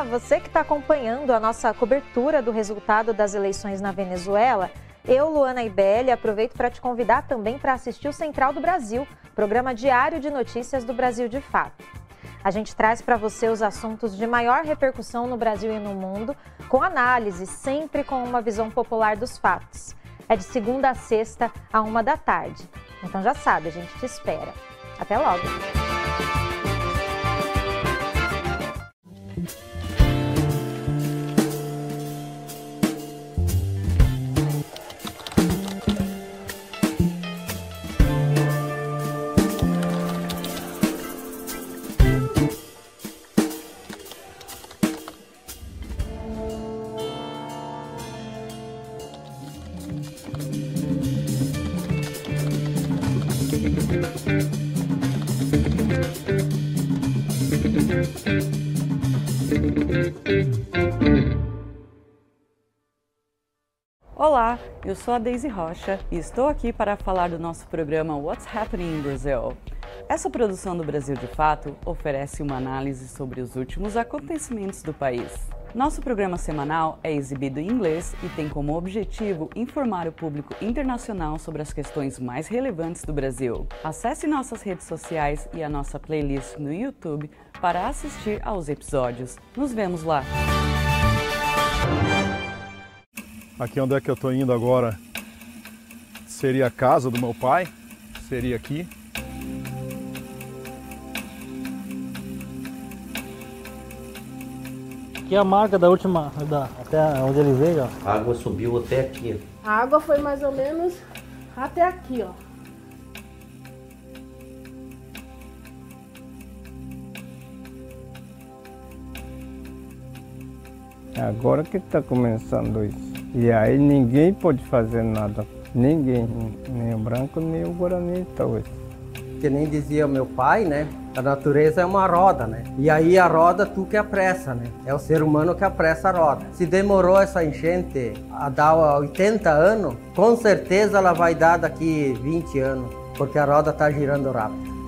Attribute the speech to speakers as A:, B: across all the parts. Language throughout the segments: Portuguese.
A: você que está acompanhando a nossa cobertura do resultado das eleições na Venezuela. Eu, Luana Ibelli, aproveito para te convidar também para assistir o Central do Brasil, programa diário de notícias do Brasil de Fato. A gente traz para você os assuntos de maior repercussão no Brasil e no mundo, com análise, sempre com uma visão popular dos fatos. É de segunda a sexta, à 13h. Então já sabe, a gente te espera. Até logo!
B: Olá, eu sou a Daisy Rocha e estou aqui para falar do nosso programa What's Happening in Brazil. Essa produção do Brasil de Fato oferece uma análise sobre os últimos acontecimentos do país. Nosso programa semanal é exibido em inglês e tem como objetivo informar o público internacional sobre as questões mais relevantes do Brasil. Acesse nossas redes sociais e a nossa playlist no YouTube para assistir aos episódios. Nos vemos lá!
C: Aqui onde é que eu estou indo agora seria a casa do meu pai, seria aqui.
D: Aqui é a marca da última, até onde ele veio, ó.
E: A água subiu até aqui.
F: A água foi mais ou menos até aqui, ó.
G: Agora que está começando isso. E aí ninguém pode fazer nada. Ninguém, nem o branco, nem o guarani, talvez.
H: Que nem dizia meu pai, né? A natureza é uma roda, né? E aí a roda tu que apressa, né? É o ser humano que apressa a roda. Se demorou essa enchente a dar 80 anos, com certeza ela vai dar daqui 20 anos, porque a roda está girando rápido.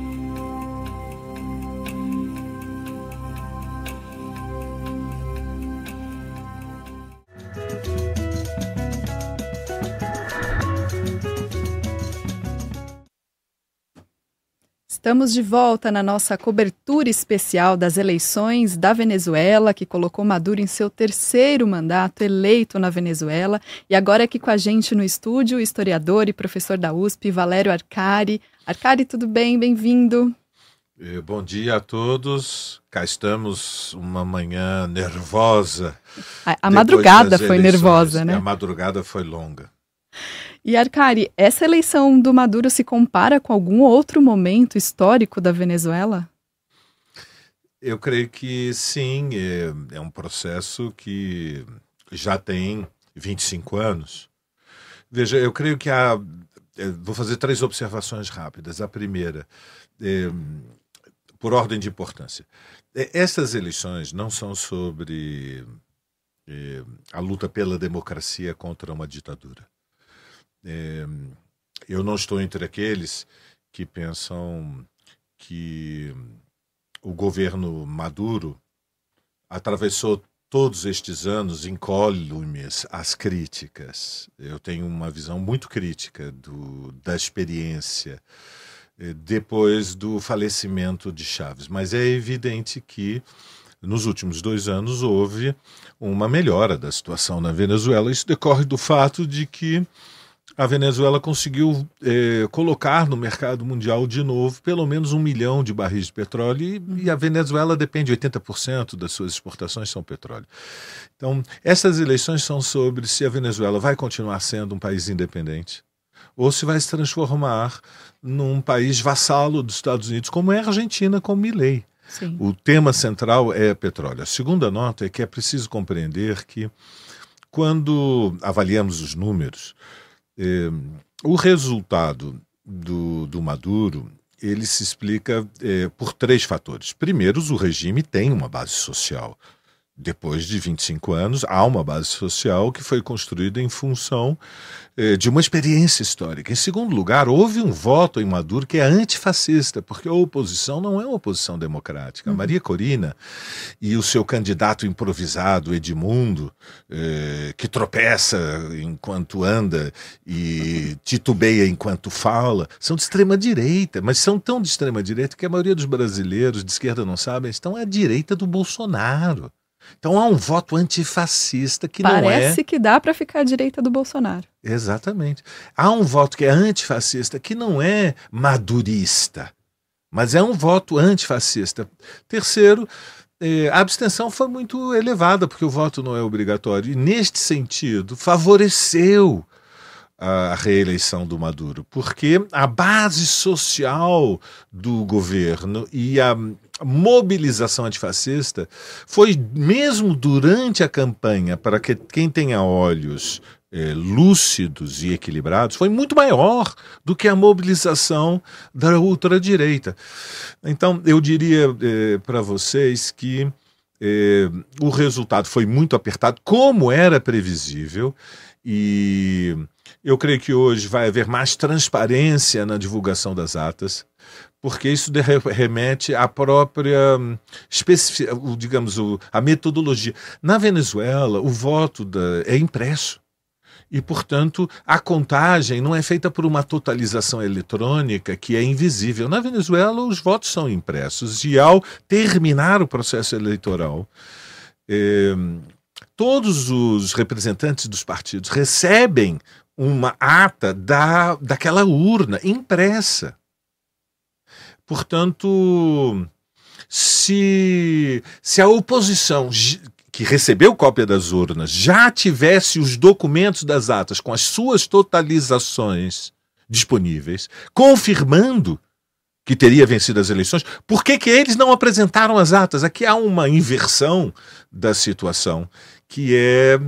I: Estamos de volta na nossa cobertura especial das eleições da Venezuela, que colocou Maduro em seu terceiro mandato eleito na Venezuela. E agora aqui com a gente no estúdio, o historiador e professor da USP, Valério Arcari. Arcari, tudo bem? Bem-vindo.
J: Bom dia a todos. Cá estamos, uma manhã nervosa.
I: A madrugada foi nervosa, né?
J: A madrugada foi longa.
I: E Arcari, essa eleição do Maduro se compara com algum outro momento histórico da Venezuela?
J: Eu creio que sim, é um processo que já tem 25 anos. Veja, eu creio que vou fazer 3 observações rápidas. A primeira, por ordem de importância. Essas eleições não são sobre a luta pela democracia contra uma ditadura. Eu não estou entre aqueles que pensam que o governo Maduro atravessou todos estes anos incólumes às críticas. Eu tenho uma visão muito crítica da experiência depois do falecimento de Chávez, mas é evidente que nos últimos 2 anos houve uma melhora da situação na Venezuela. Isso decorre do fato de que a Venezuela conseguiu colocar no mercado mundial de novo pelo menos 1 milhão de barris de petróleo e a Venezuela depende, 80% das suas exportações são petróleo. Então, essas eleições são sobre se a Venezuela vai continuar sendo um país independente ou se vai se transformar num país vassalo dos Estados Unidos, como é a Argentina com Milei.
I: Sim.
J: O tema central é petróleo. A segunda nota é que é preciso compreender que quando avaliamos os números, o resultado do Maduro, ele se explica por 3 fatores. Primeiro, o regime tem uma base social depois de 25 anos, há uma base social que foi construída em função de uma experiência histórica. Em segundo lugar, houve um voto em Maduro que é antifascista, porque a oposição não é uma oposição democrática. A Maria Corina e o seu candidato improvisado, Edmundo, que tropeça enquanto anda e titubeia enquanto fala, são de extrema-direita, mas são tão de extrema-direita que a maioria dos brasileiros de esquerda não sabem, estão à direita do Bolsonaro. Então há um voto antifascista que
I: Parece que dá para ficar à direita do Bolsonaro.
J: Exatamente. Há um voto que é antifascista que não é madurista, mas é um voto antifascista. Terceiro, a abstenção foi muito elevada, porque o voto não é obrigatório. E, neste sentido, favoreceu a reeleição do Maduro, porque a base social do governo e a mobilização antifascista foi, mesmo durante a campanha, para que quem tenha olhos lúcidos e equilibrados, foi muito maior do que a mobilização da ultradireita. Então, eu diria para vocês que o resultado foi muito apertado, como era previsível, e eu creio que hoje vai haver mais transparência na divulgação das atas, porque isso remete à própria a metodologia. Na Venezuela, o voto é impresso. E, portanto, a contagem não é feita por uma totalização eletrônica que é invisível. Na Venezuela, os votos são impressos. E, ao terminar o processo eleitoral, todos os representantes dos partidos recebem uma ata daquela urna impressa. Portanto, se a oposição que recebeu cópia das urnas já tivesse os documentos das atas com as suas totalizações disponíveis, confirmando que teria vencido as eleições, por que eles não apresentaram as atas? Aqui há uma inversão da situação que é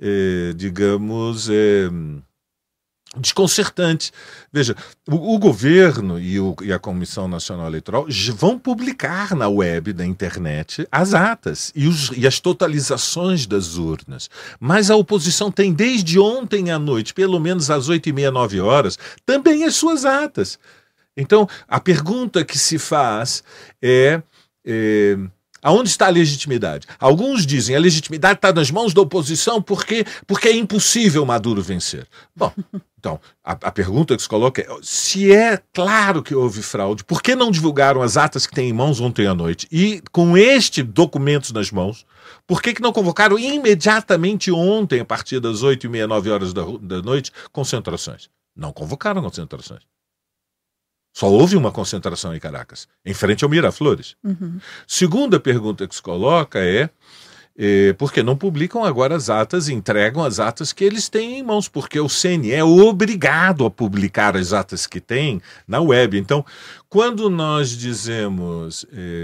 J: desconcertante. Veja, o governo e a Comissão Nacional Eleitoral vão publicar na web, na internet, as atas e as totalizações das urnas. Mas a oposição tem desde ontem à noite, pelo menos às 8h30, 9 horas, também as suas atas. Então, a pergunta que se faz é aonde está a legitimidade? Alguns dizem a legitimidade está nas mãos da oposição porque é impossível Maduro vencer. Bom, então, a pergunta que se coloca é, se é claro que houve fraude, por que não divulgaram as atas que têm em mãos ontem à noite? E com este documento nas mãos, por que não convocaram imediatamente ontem, a partir das 8h30, 9 horas da noite, concentrações? Não convocaram concentrações. Só houve uma concentração em Caracas, em frente ao Miraflores. Segunda pergunta que se coloca é por que não publicam agora as atas e entregam as atas que eles têm em mãos? Porque o CNE é obrigado a publicar as atas que tem na web. Então, quando nós dizemos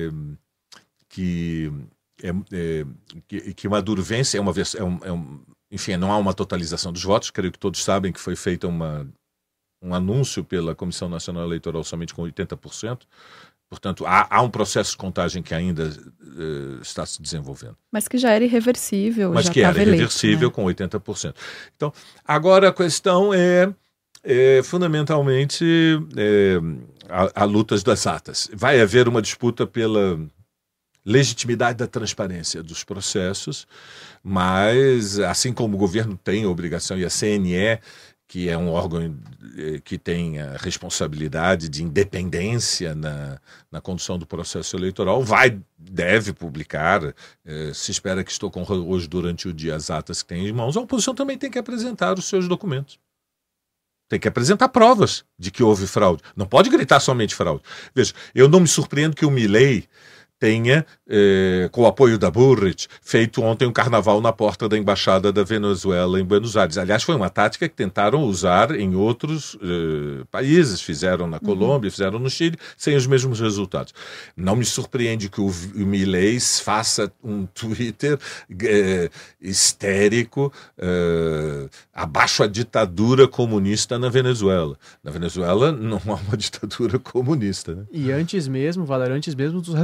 J: que Maduro vence, enfim, não há uma totalização dos votos, creio que todos sabem que foi feita um anúncio pela Comissão Nacional Eleitoral somente com 80%. Portanto, há um processo de contagem que ainda está se desenvolvendo.
I: Mas que já era irreversível.
J: Mas que era irreversível, né? Com 80%. Então, agora a questão é fundamentalmente a luta das atas. Vai haver uma disputa pela legitimidade da transparência dos processos, mas, assim como o governo tem a obrigação e a CNE, que é um órgão que tem a responsabilidade de independência na condução do processo eleitoral, deve publicar, se espera que estou com hoje durante o dia as atas que tem em mãos, a oposição também tem que apresentar os seus documentos. Tem que apresentar provas de que houve fraude. Não pode gritar somente fraude. Veja, eu não me surpreendo que o Milei tenha, com o apoio da Burrich, feito ontem um carnaval na porta da Embaixada da Venezuela em Buenos Aires. Aliás, foi uma tática que tentaram usar em outros países, fizeram na Colômbia, fizeram no Chile, sem os mesmos resultados. Não me surpreende que o Milei faça um Twitter histérico, abaixo a ditadura comunista na Venezuela. Na Venezuela não há uma ditadura comunista, né?
E: E antes mesmo, Valério, dos resultados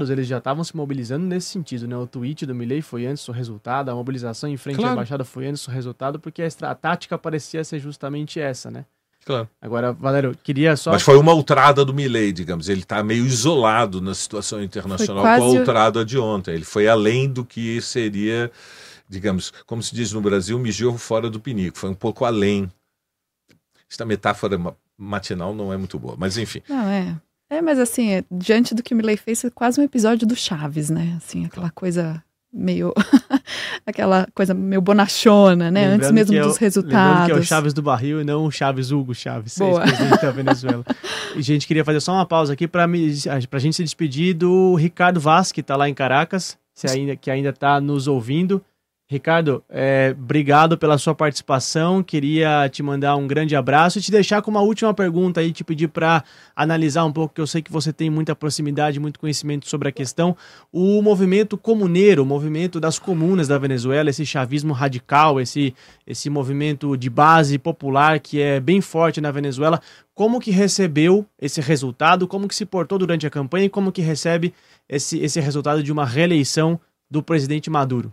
E: venezuelanos eles já estavam se mobilizando nesse sentido, né? O tweet do Milei foi antes do resultado, a mobilização em frente à embaixada foi antes do resultado, porque a tática parecia ser justamente essa, né?
J: Claro.
E: Agora, Valério, queria só...
J: Mas foi uma outrada do Milei, digamos. Ele está meio isolado na situação internacional com a outrada de ontem. Ele foi além do que seria, digamos, como se diz no Brasil, mijou fora do pinico. Foi um pouco além. Esta metáfora matinal não é muito boa, mas enfim.
I: Não, mas assim, diante do que o Milei fez, é quase um episódio do Chaves, né? Assim, aquela coisa meio... aquela coisa meio bonachona, né?
E: Lembrando
I: antes mesmo dos resultados.
E: Lembrando que é o Chaves do barril e não o Chaves Hugo Chaves, ex-presidente da Venezuela. E, gente, queria fazer só uma pausa aqui para a gente se despedir do Ricardo Vaz, que está lá em Caracas, que ainda está nos ouvindo. Ricardo, obrigado pela sua participação, queria te mandar um grande abraço e te deixar com uma última pergunta aí, te pedir para analisar um pouco, que eu sei que você tem muita proximidade, muito conhecimento sobre a questão, o movimento comuneiro, o movimento das comunas da Venezuela, esse chavismo radical, esse movimento de base popular que é bem forte na Venezuela, como que recebeu esse resultado, como que se portou durante a campanha e como que recebe esse resultado de uma reeleição do presidente Maduro?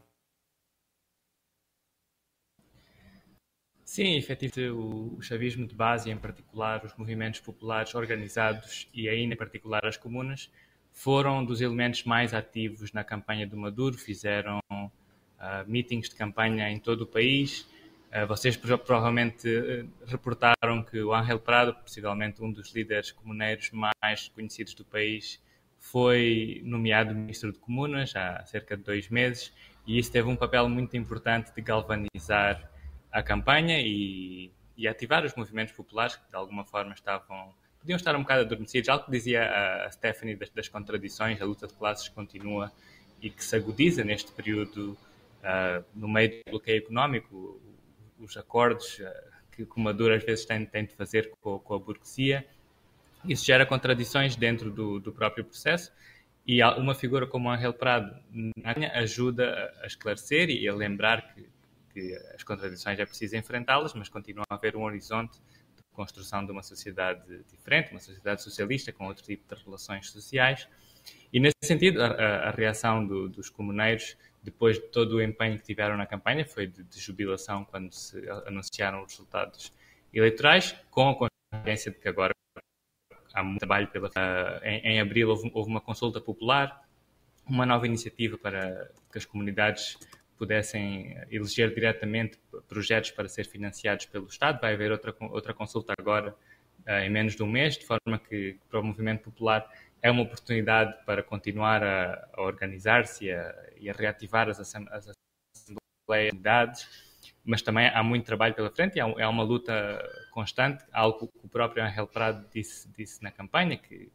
K: Sim, efetivamente o chavismo de base, em particular os movimentos populares organizados e ainda em particular as comunas, foram dos elementos mais ativos na campanha do Maduro, fizeram meetings de campanha em todo o país. Vocês provavelmente reportaram que o Ángel Prado, possivelmente um dos líderes comuneiros mais conhecidos do país, foi nomeado ministro de Comunas há cerca de 2 meses, e isso teve um papel muito importante de galvanizar a campanha e ativar os movimentos populares que de alguma forma podiam estar um bocado adormecidos. Algo que dizia a Stephanie das contradições, a luta de classes continua e que se agudiza neste período no meio do bloqueio económico, os acordos que o Maduro às vezes tem de fazer com a burguesia. Isso gera contradições dentro do próprio processo, e uma figura como Ángel Prado ajuda a esclarecer e a lembrar que as contradições é preciso enfrentá-las, mas continua a haver um horizonte de construção de uma sociedade diferente, uma sociedade socialista, com outro tipo de relações sociais. E, nesse sentido, a reação dos comuneiros, depois de todo o empenho que tiveram na campanha, foi de jubilação quando se anunciaram os resultados eleitorais, com a consciência de que agora há muito trabalho em abril houve uma consulta popular, uma nova iniciativa para que as comunidades pudessem eleger diretamente projetos para ser financiados pelo Estado. Vai haver outra consulta agora em menos de um mês, de forma que para o movimento popular é uma oportunidade para continuar a organizar-se e a reativar as assembleias de unidades, mas também há muito trabalho pela frente e é uma luta constante, algo que o próprio Ángel Prado disse na campanha, que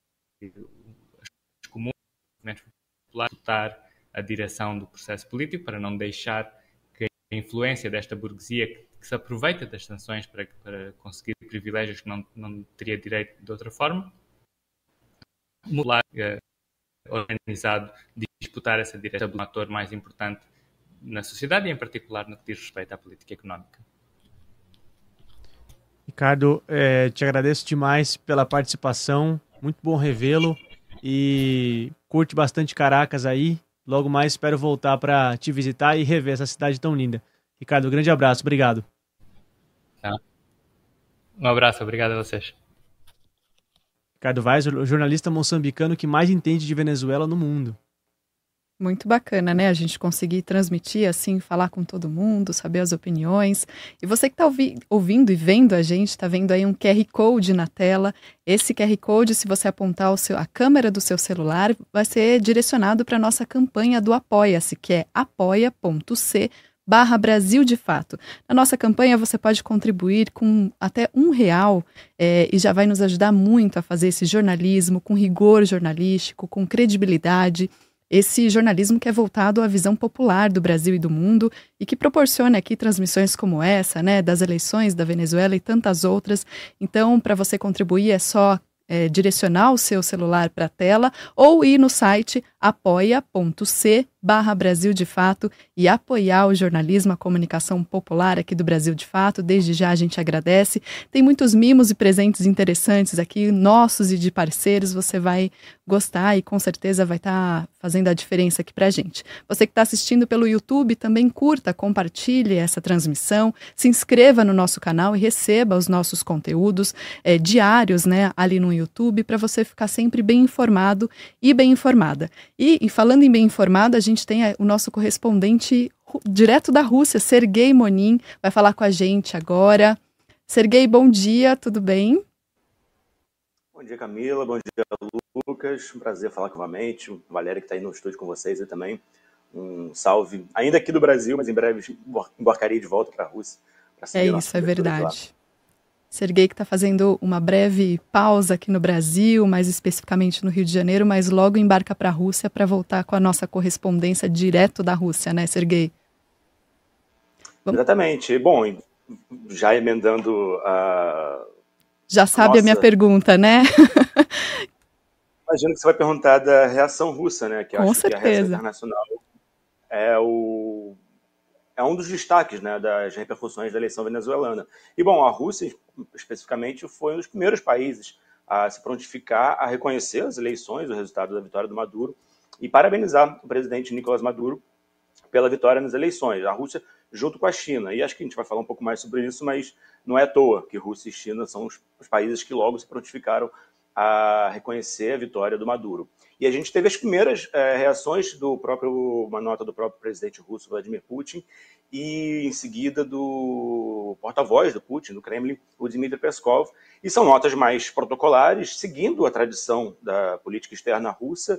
K: as comunas, os movimentos populares, lutar a direção do processo político para não deixar que a influência desta burguesia que se aproveita das sanções para conseguir privilégios que não teria direito de outra forma, popular organizado, disputar essa direção do ator mais importante na sociedade e em particular no que diz respeito à política económica.
E: Ricardo, te agradeço demais pela participação, muito bom revê-lo e curte bastante Caracas aí. Logo mais espero voltar para te visitar e rever essa cidade tão linda. Ricardo, um grande abraço, obrigado.
K: Um abraço, obrigado a vocês.
E: Ricardo Vaz, o jornalista moçambicano que mais entende de Venezuela no mundo.
I: Muito bacana, né? A gente conseguir transmitir, assim, falar com todo mundo, saber as opiniões. E você que está ouvindo e vendo a gente, está vendo aí um QR Code na tela. Esse QR Code, se você apontar a câmera do seu celular, vai ser direcionado para a nossa campanha do Apoia-se, que é apoia.c/Brasil de Fato. Na nossa campanha você pode contribuir com até R$1 e já vai nos ajudar muito a fazer esse jornalismo com rigor jornalístico, com credibilidade. Esse jornalismo que é voltado à visão popular do Brasil e do mundo e que proporciona aqui transmissões como essa, né, das eleições da Venezuela e tantas outras. Então, para você contribuir é só direcionar o seu celular para a tela ou ir no site apoia.c/Brasil Brasil de Fato e apoiar o jornalismo, a comunicação popular aqui do Brasil de Fato. Desde já a gente agradece. Tem muitos mimos e presentes interessantes aqui, nossos e de parceiros. Você vai gostar e com certeza vai estar fazendo a diferença aqui pra gente. Você que está assistindo pelo YouTube, também curta, compartilhe essa transmissão, se inscreva no nosso canal e receba os nossos conteúdos diários, né, ali no YouTube, para você ficar sempre bem informado e bem informada. E falando em bem informado, a gente tem o nosso correspondente direto da Rússia, Sergei Monin, vai falar com a gente agora. Sergei, bom dia, tudo bem?
L: Bom dia, Camila. Bom dia, Lucas. Um prazer falar novamente. Valéria, que está aí no estúdio com vocês, e também um salve, ainda aqui do Brasil, mas em breve embarcaria de volta para a Rússia.
I: É isso, é verdade. Sergei que está fazendo uma breve pausa aqui no Brasil, mais especificamente no Rio de Janeiro, mas logo embarca para a Rússia para voltar com a nossa correspondência direto da Rússia, né, Sergei?
L: Exatamente. Bom, já emendando a...
I: Já sabe a minha pergunta, né?
L: Imagino que você vai perguntar da reação russa, né? Que
I: com
L: acho
I: certeza.
L: Que a reação internacional é um dos destaques, né, das repercussões da eleição venezuelana. E, bom, a Rússia, especificamente, foi um dos primeiros países a se prontificar a reconhecer as eleições, o resultado da vitória do Maduro, e parabenizar o presidente Nicolás Maduro pela vitória nas eleições. A Rússia junto com a China. E acho que a gente vai falar um pouco mais sobre isso, mas não é à toa que Rússia e China são os países que logo se prontificaram a reconhecer a vitória do Maduro. E a gente teve as primeiras reações uma nota do próprio presidente russo, Vladimir Putin, e em seguida do porta-voz do Putin, do Kremlin, o Dmitry Peskov, e são notas mais protocolares, seguindo a tradição da política externa russa,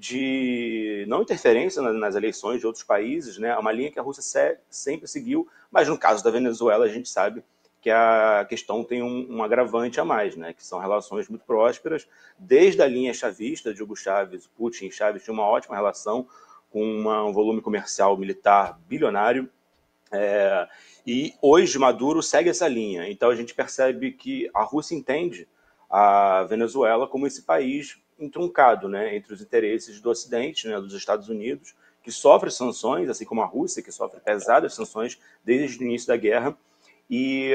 L: de não interferência nas eleições de outros países, né? Uma linha que a Rússia sempre seguiu, mas no caso da Venezuela a gente sabe que a questão tem um agravante a mais, né? Que são relações muito prósperas, desde a linha chavista de Hugo Chávez, Putin e Chávez tinham uma ótima relação, com um volume comercial militar bilionário, e hoje Maduro segue essa linha. Então a gente percebe que a Rússia entende a Venezuela como esse país entroncado, né, entre os interesses do Ocidente, né, dos Estados Unidos, que sofre sanções, assim como a Rússia, que sofre pesadas sanções desde o início da guerra, e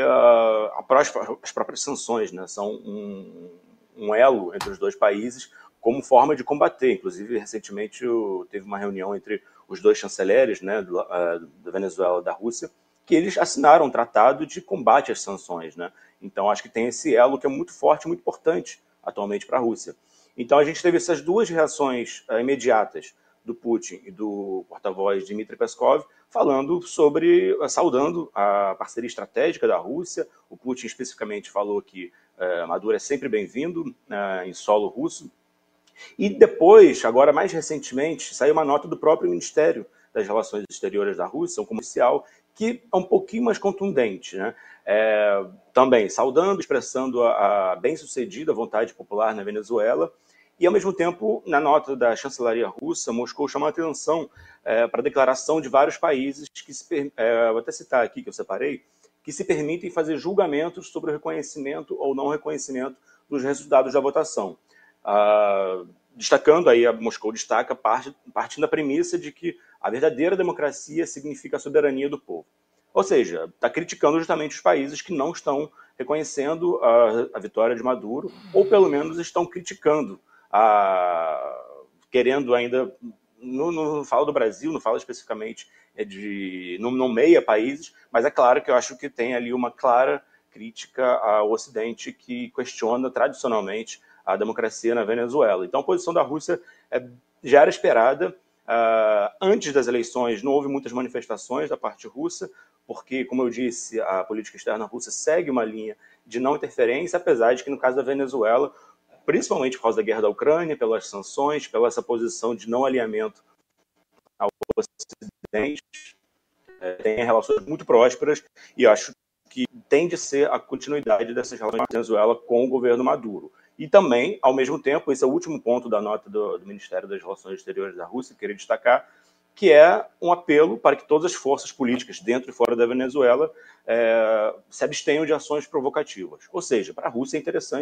L: as próprias sanções, né, são um elo entre os dois países como forma de combater. Inclusive, recentemente teve uma reunião entre os dois chanceleres, né, da Venezuela e da Rússia, que eles assinaram um tratado de combate às sanções, né? Então, acho que tem esse elo que é muito forte, muito importante atualmente para a Rússia. Então, a gente teve essas duas reações imediatas do Putin e do porta-voz Dmitry Peskov, saudando a parceria estratégica da Rússia. O Putin especificamente falou que Maduro é sempre bem-vindo em solo russo. E depois, agora mais recentemente, saiu uma nota do próprio Ministério das Relações Exteriores da Rússia, um comercial, que é um pouquinho mais contundente, né? Também saudando, expressando a bem-sucedida vontade popular na Venezuela, e, ao mesmo tempo, na nota da chancelaria russa, Moscou chamou a atenção para a declaração de vários países que, vou até citar aqui, que eu separei, que se permitem fazer julgamentos sobre o reconhecimento ou não reconhecimento dos resultados da votação. Destacando, aí a Moscou destaca, partindo da premissa de que a verdadeira democracia significa a soberania do povo. Ou seja, está criticando justamente os países que não estão reconhecendo a vitória de Maduro, ou pelo menos estão criticando, querendo ainda, não falo do Brasil, não falo especificamente não nomeia países, mas é claro que eu acho que tem ali uma clara crítica ao Ocidente que questiona tradicionalmente a democracia na Venezuela. Então a posição da Rússia já era esperada. Antes das eleições não houve muitas manifestações da parte russa, porque, como eu disse, a política externa russa segue uma linha de não interferência, apesar de que no caso da Venezuela, principalmente por causa da guerra da Ucrânia, pelas sanções, pela essa posição de não alinhamento ao Ocidente, tem relações muito prósperas, e acho que tende a ser a continuidade dessas relações da Venezuela com o governo Maduro. E também, ao mesmo tempo, esse é o último ponto da nota do Ministério das Relações Exteriores da Rússia, que eu queria destacar, que é um apelo para que todas as forças políticas dentro e fora da Venezuela se abstenham de ações provocativas. Ou seja, para a Rússia é interessante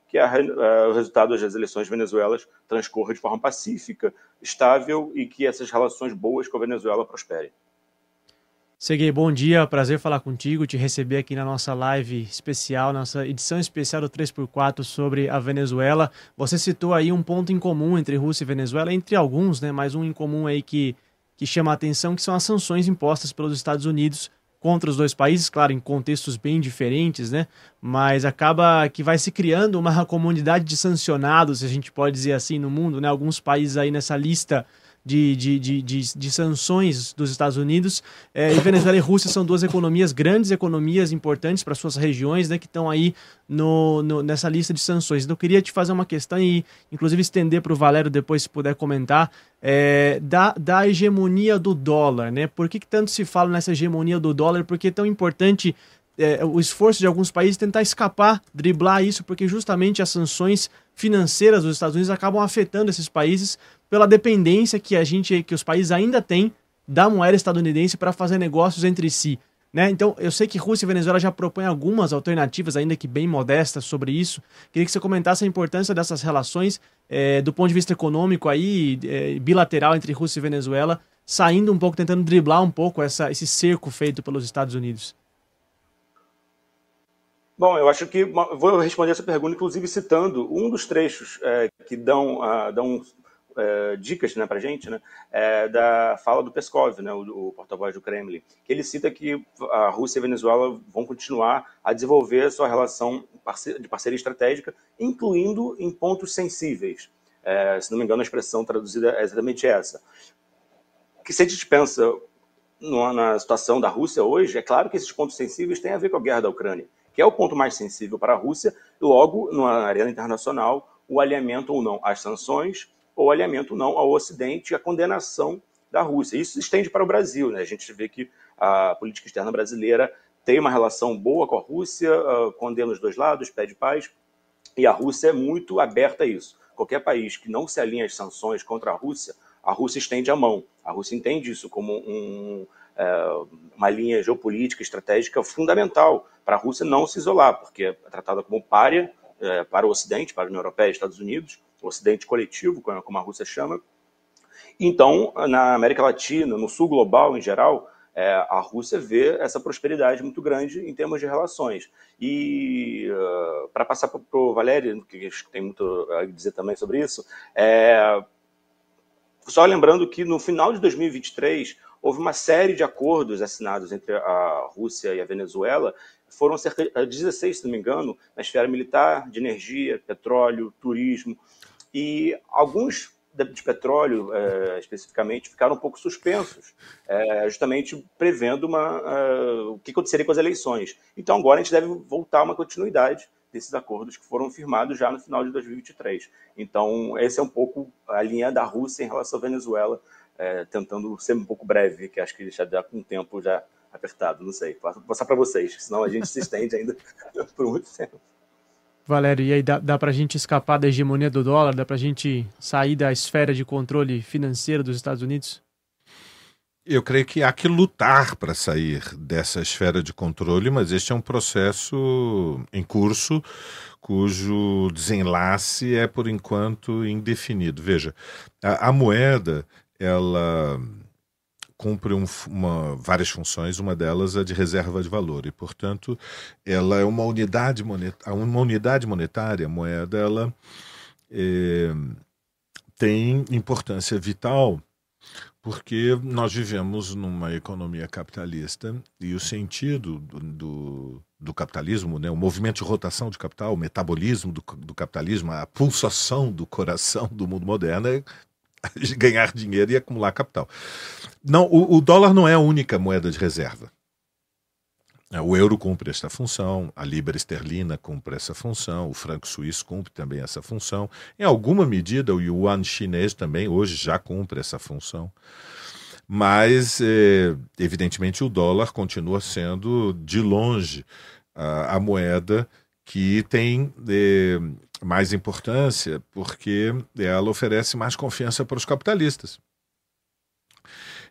L: que o resultado das eleições venezuelanas transcorra de forma pacífica, estável e que essas relações boas com a Venezuela prosperem.
E: Serguei, bom dia, prazer falar contigo, te receber aqui na nossa live especial, nossa edição especial do 3x4 sobre a Venezuela. Você citou aí um ponto em comum entre Rússia e Venezuela, entre alguns, né, mas um em comum aí que chama a atenção, que são as sanções impostas pelos Estados Unidos contra os dois países, claro, em contextos bem diferentes, né, mas acaba que vai se criando uma comunidade de sancionados, se a gente pode dizer assim, no mundo, né, alguns países aí nessa lista de sanções dos Estados Unidos, e Venezuela e Rússia são duas economias, grandes economias importantes para suas regiões, né, que estão aí nessa lista de sanções. Então eu queria te fazer uma questão e inclusive estender para o Valério depois, se puder comentar, da hegemonia do dólar, né? Por que tanto se fala nessa hegemonia do dólar? Por que é tão importante o esforço de alguns países tentar escapar, driblar isso, porque justamente as sanções financeiras dos Estados Unidos acabam afetando esses países pela dependência que os países ainda têm da moeda estadunidense para fazer negócios entre si, né? Então, eu sei que Rússia e Venezuela já propõem algumas alternativas, ainda que bem modestas, sobre isso. Queria que você comentasse a importância dessas relações do ponto de vista econômico aí, bilateral entre Rússia e Venezuela, saindo um pouco, tentando driblar um pouco esse cerco feito pelos Estados Unidos.
L: Bom, eu acho que vou responder essa pergunta, inclusive citando um dos trechos que dão dicas, né, para a gente, né, da fala do Peskov, né, o porta-voz do Kremlin, que ele cita que a Rússia e a Venezuela vão continuar a desenvolver a sua relação de parceria estratégica, incluindo em pontos sensíveis. Se não me engano, a expressão traduzida é exatamente essa. Que se a gente pensa na situação da Rússia hoje, é claro que esses pontos sensíveis têm a ver com a guerra da Ucrânia, que é o ponto mais sensível para a Rússia, e logo, na arena internacional, o alinhamento ou não às sanções, ou alinhamento ou não ao Ocidente e a condenação da Rússia. Isso se estende para o Brasil, né? A gente vê que a política externa brasileira tem uma relação boa com a Rússia, condena os dois lados, pede paz, e a Rússia é muito aberta a isso. Qualquer país que não se alinha às sanções contra a Rússia estende a mão. A Rússia entende isso como uma linha geopolítica, estratégica fundamental para a Rússia não se isolar, porque é tratada como pária para o Ocidente, para a União Europeia e Estados Unidos, o Ocidente coletivo, como a Rússia chama. Então, na América Latina, no Sul global em geral, a Rússia vê essa prosperidade muito grande em termos de relações. E para passar para o Valério, que tem muito a dizer também sobre isso, só lembrando que no final de 2023 houve uma série de acordos assinados entre a Rússia e a Venezuela, foram cerca de 16, se não me engano, na esfera militar, de energia, petróleo, turismo, e alguns de petróleo, especificamente, ficaram um pouco suspensos, justamente prevendo o que aconteceria com as eleições. Então agora a gente deve voltar a uma continuidade desses acordos que foram firmados já no final de 2023. Então, essa é um pouco a linha da Rússia em relação à Venezuela, tentando ser um pouco breve, que acho que já dá com um tempo já apertado, não sei. Vou passar para vocês, senão a gente se estende ainda por muito tempo.
E: Valério, e aí dá para a gente escapar da hegemonia do dólar? Dá para a gente sair da esfera de controle financeiro dos Estados Unidos?
J: Eu creio que há que lutar para sair dessa esfera de controle, mas este é um processo em curso, cujo desenlace é, por enquanto, indefinido. Veja, a moeda, ela cumpre várias funções, uma delas é de reserva de valor, e, portanto, ela é uma unidade monetária, a moeda, ela tem importância vital, porque nós vivemos numa economia capitalista e o sentido do capitalismo, né, o movimento de rotação de capital, o metabolismo do capitalismo, a pulsação do coração do mundo moderno é ganhar dinheiro e acumular capital. Não, o dólar não é a única moeda de reserva. O euro cumpre essa função, a libra esterlina cumpre essa função, o franco suíço cumpre também essa função. Em alguma medida, o yuan chinês também hoje já cumpre essa função. Mas, evidentemente, o dólar continua sendo, de longe, a moeda que tem mais importância, porque ela oferece mais confiança para os capitalistas.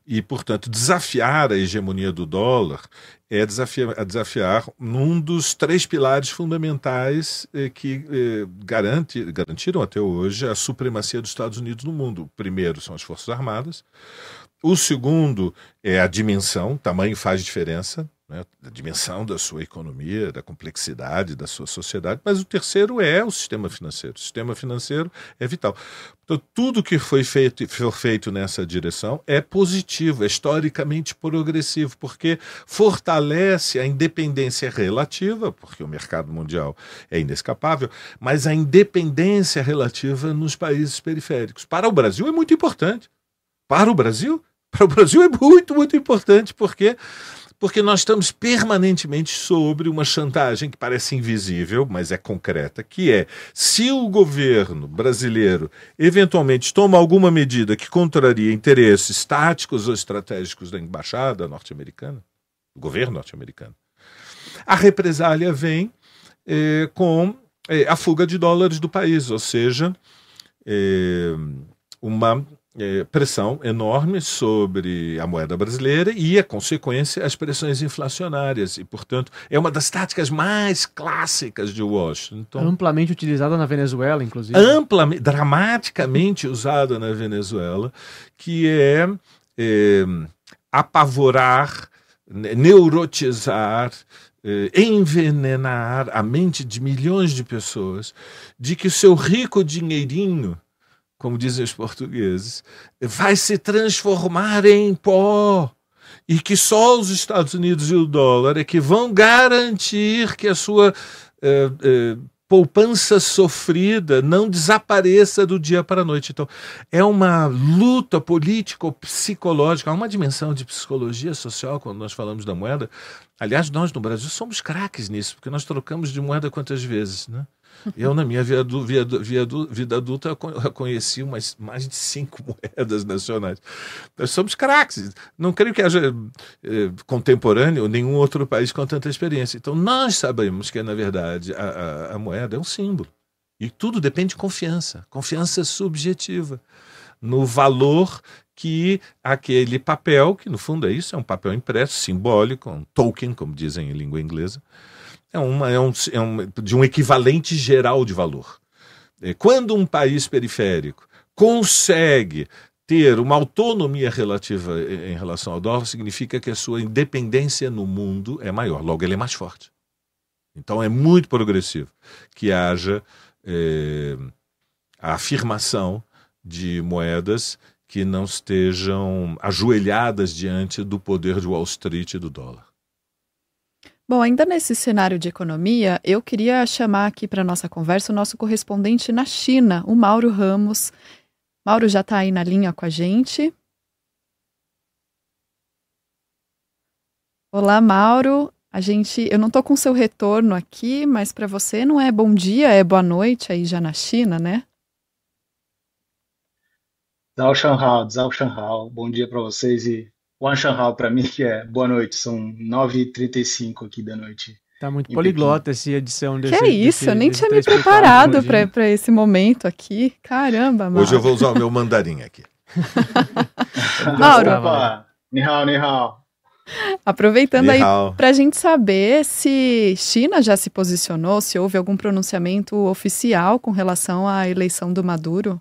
J: E, portanto, desafiar a hegemonia do dólar é desafiar num dos 3 pilares fundamentais que garantiram até hoje a supremacia dos Estados Unidos no mundo. O primeiro são as Forças Armadas. O segundo é a dimensão, tamanho faz diferença, né? A dimensão da sua economia, da complexidade da sua sociedade, mas o terceiro é o sistema financeiro. O sistema financeiro é vital. Então, tudo que for feito nessa direção é positivo, é historicamente progressivo, porque fortalece a independência relativa, porque o mercado mundial é inescapável, mas a independência relativa nos países periféricos. Para o Brasil é muito importante. Para o Brasil é muito, muito importante, porque nós estamos permanentemente sobre uma chantagem que parece invisível, mas é concreta, que é, se o governo brasileiro eventualmente toma alguma medida que contraria interesses táticos ou estratégicos da embaixada norte-americana, do governo norte-americano, a represália vem com a fuga de dólares do país, ou seja, uma pressão enorme sobre a moeda brasileira e, a consequência, as pressões inflacionárias. E, portanto, é uma das táticas mais clássicas de Washington.
E: Amplamente utilizada na Venezuela, inclusive.
J: Dramaticamente usada na Venezuela, que é apavorar, neurotizar, envenenar a mente de milhões de pessoas de que o seu rico dinheirinho, como dizem os portugueses, vai se transformar em pó e que só os Estados Unidos e o dólar é que vão garantir que a sua poupança sofrida não desapareça do dia para a noite. Então, é uma luta político-psicológica, há uma dimensão de psicologia social quando nós falamos da moeda. Aliás, nós no Brasil somos craques nisso, porque nós trocamos de moeda quantas vezes, né? Eu, na minha vida adulta, conheci mais de 5 moedas nacionais. Nós somos craques. Não creio que haja contemporâneo nenhum outro país com tanta experiência. Então, nós sabemos que, na verdade, a moeda é um símbolo. E tudo depende de confiança. Confiança subjetiva no valor que aquele papel, que no fundo é isso, é um papel impresso, simbólico, um token, como dizem em língua inglesa, de um equivalente geral de valor. Quando um país periférico consegue ter uma autonomia relativa em relação ao dólar, significa que a sua independência no mundo é maior, logo ele é mais forte. Então é muito progressivo que haja a afirmação de moedas que não estejam ajoelhadas diante do poder de Wall Street e do dólar.
I: Bom, ainda nesse cenário de economia, eu queria chamar aqui para a nossa conversa o nosso correspondente na China, o Mauro Ramos. Mauro já está aí na linha com a gente. Olá, Mauro. Eu não estou com seu retorno aqui, mas para você não é bom dia, é boa noite aí já na China, né?
M: Zhao Shanhao. Bom dia para vocês e Wan Shanhao para mim, que é boa noite, são 9h35 aqui da noite.
E: Tá muito poliglota essa edição desse.
I: Que é isso, eu nem tinha me preparado para esse momento aqui. Caramba, Mauro.
J: Hoje eu vou usar o meu mandarim aqui.
I: Mauro.
M: Opa, ni hao.
I: Aproveitando aí para a gente saber se China já se posicionou, se houve algum pronunciamento oficial com relação à eleição do Maduro.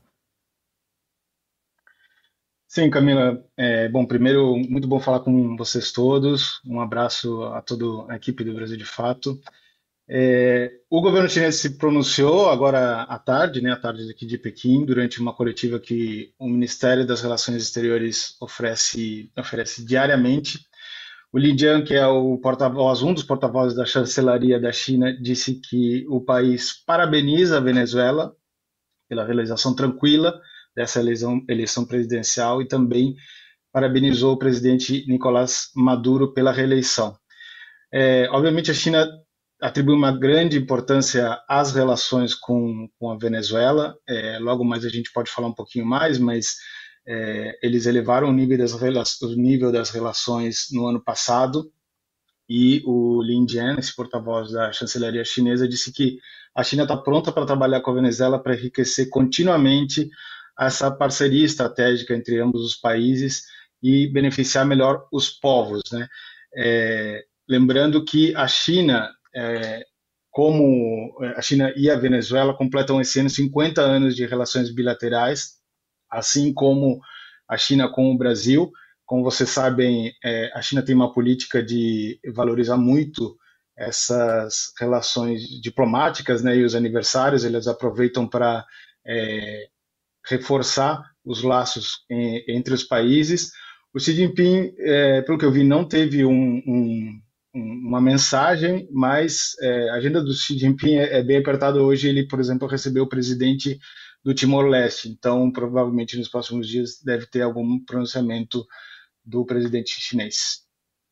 M: Sim, Camila. Bom, primeiro, muito bom falar com vocês todos. Um abraço a toda a equipe do Brasil de Fato. O governo chinês se pronunciou agora à tarde, né, à tarde aqui de Pequim, durante uma coletiva que o Ministério das Relações Exteriores oferece diariamente. O Li Jian, que é um dos porta-vozes da chancelaria da China, disse que o país parabeniza a Venezuela pela realização tranquila dessa eleição presidencial e também parabenizou o presidente Nicolás Maduro pela reeleição. Obviamente, a China atribui uma grande importância às relações com a Venezuela. Logo mais a gente pode falar um pouquinho mais, mas eles elevaram o nível das relações no ano passado e o Lin Jian, esse porta-voz da chancelaria chinesa, disse que a China está pronta para trabalhar com a Venezuela para enriquecer continuamente essa parceria estratégica entre ambos os países e beneficiar melhor os povos, né? Lembrando que a China, como a China e a Venezuela completam esse ano 50 anos de relações bilaterais, assim como a China com o Brasil. Como vocês sabem, a China tem uma política de valorizar muito essas relações diplomáticas, né, e os aniversários, eles aproveitam para reforçar os laços entre os países. O Xi Jinping, pelo que eu vi, não teve uma mensagem, mas a agenda do Xi Jinping é bem apertada hoje. Ele, por exemplo, recebeu o presidente do Timor-Leste, então provavelmente nos próximos dias deve ter algum pronunciamento do presidente chinês.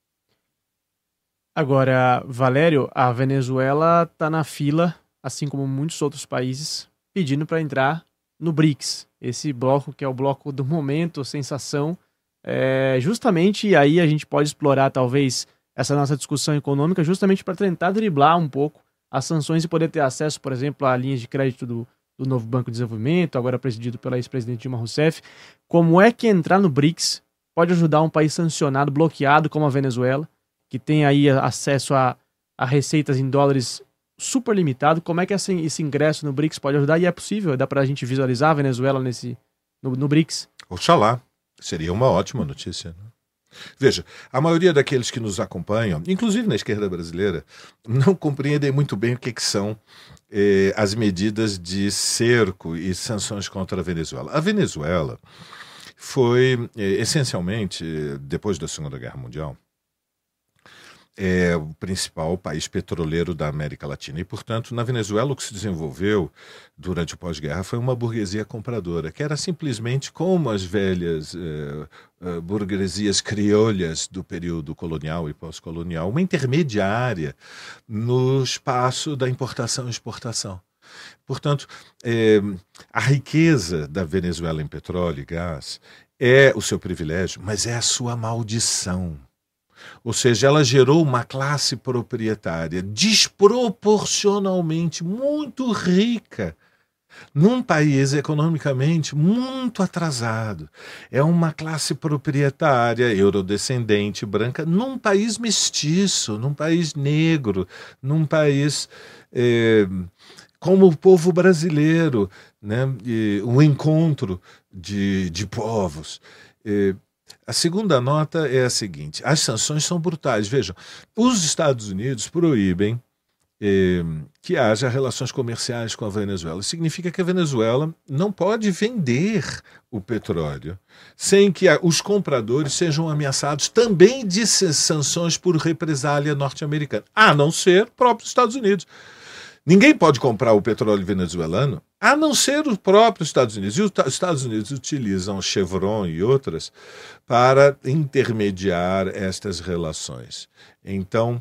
E: Agora, Valério, a Venezuela está na fila, assim como muitos outros países, pedindo para entrar no BRICS, esse bloco que é o bloco do momento, sensação. Justamente aí a gente pode explorar talvez essa nossa discussão econômica justamente para tentar driblar um pouco as sanções e poder ter acesso, por exemplo, a linhas de crédito do novo Banco de Desenvolvimento, agora presidido pela ex-presidente Dilma Rousseff. Como é que entrar no BRICS pode ajudar um país sancionado, bloqueado como a Venezuela, que tem aí acesso a receitas em dólares super limitado? Como é que esse ingresso no BRICS pode ajudar? E é possível? Dá para a gente visualizar a Venezuela no BRICS?
J: Oxalá. Seria uma ótima notícia, né? Veja, a maioria daqueles que nos acompanham, inclusive na esquerda brasileira, não compreendem muito bem o que são as medidas de cerco e sanções contra a Venezuela. A Venezuela foi, essencialmente, depois da Segunda Guerra Mundial, o principal país petroleiro da América Latina. E, portanto, na Venezuela o que se desenvolveu durante o pós-guerra foi uma burguesia compradora, que era simplesmente como as velhas burguesias criolhas do período colonial e pós-colonial, uma intermediária no espaço da importação e exportação. Portanto, a riqueza da Venezuela em petróleo e gás é o seu privilégio, mas é a sua maldição. Ou seja, ela gerou uma classe proprietária desproporcionalmente muito rica num país economicamente muito atrasado. É uma classe proprietária, eurodescendente, branca, num país mestiço, num país negro, num país como o povo brasileiro, né? Um encontro de povos. A segunda nota é a seguinte: as sanções são brutais. Vejam, os Estados Unidos proíbem que haja relações comerciais com a Venezuela. Significa que a Venezuela não pode vender o petróleo sem que os compradores sejam ameaçados também de sanções por represália norte-americana, a não ser próprios Estados Unidos. Ninguém pode comprar o petróleo venezuelano, a não ser os próprios Estados Unidos. E os Estados Unidos utilizam o Chevron e outras para intermediar estas relações. Então,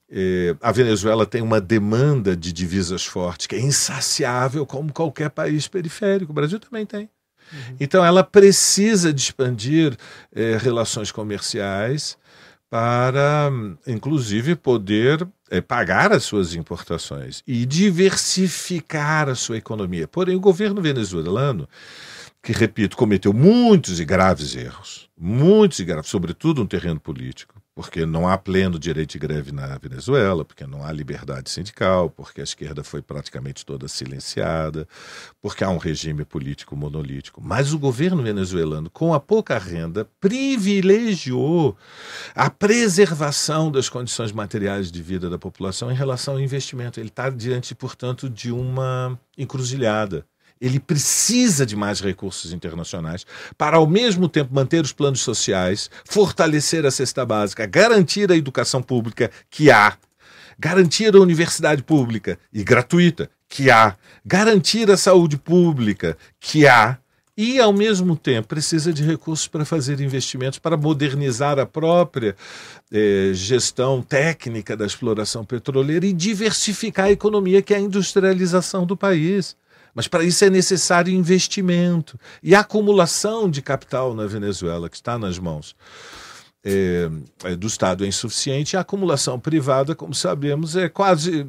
J: a Venezuela tem uma demanda de divisas forte, que é insaciável como qualquer país periférico. O Brasil também tem. Então, ela precisa de expandir relações comerciais para, inclusive, poder pagar as suas importações e diversificar a sua economia. Porém, o governo venezuelano, que, repito, cometeu muitos e graves erros, sobretudo no terreno político, porque não há pleno direito de greve na Venezuela, porque não há liberdade sindical, porque a esquerda foi praticamente toda silenciada, porque há um regime político monolítico. Mas o governo venezuelano, com a pouca renda, privilegiou a preservação das condições materiais de vida da população em relação ao investimento. Ele está diante, portanto, de uma encruzilhada. Ele precisa de mais recursos internacionais para, ao mesmo tempo, manter os planos sociais, fortalecer a cesta básica, garantir a educação pública, que há, garantir a universidade pública e gratuita, que há, garantir a saúde pública, que há, e, ao mesmo tempo, precisa de recursos para fazer investimentos, para modernizar a própria gestão técnica da exploração petroleira e diversificar a economia, que é a industrialização do país. Mas para isso é necessário investimento e acumulação de capital na Venezuela, que está nas mãos do Estado, é insuficiente. A acumulação privada, como sabemos, é quase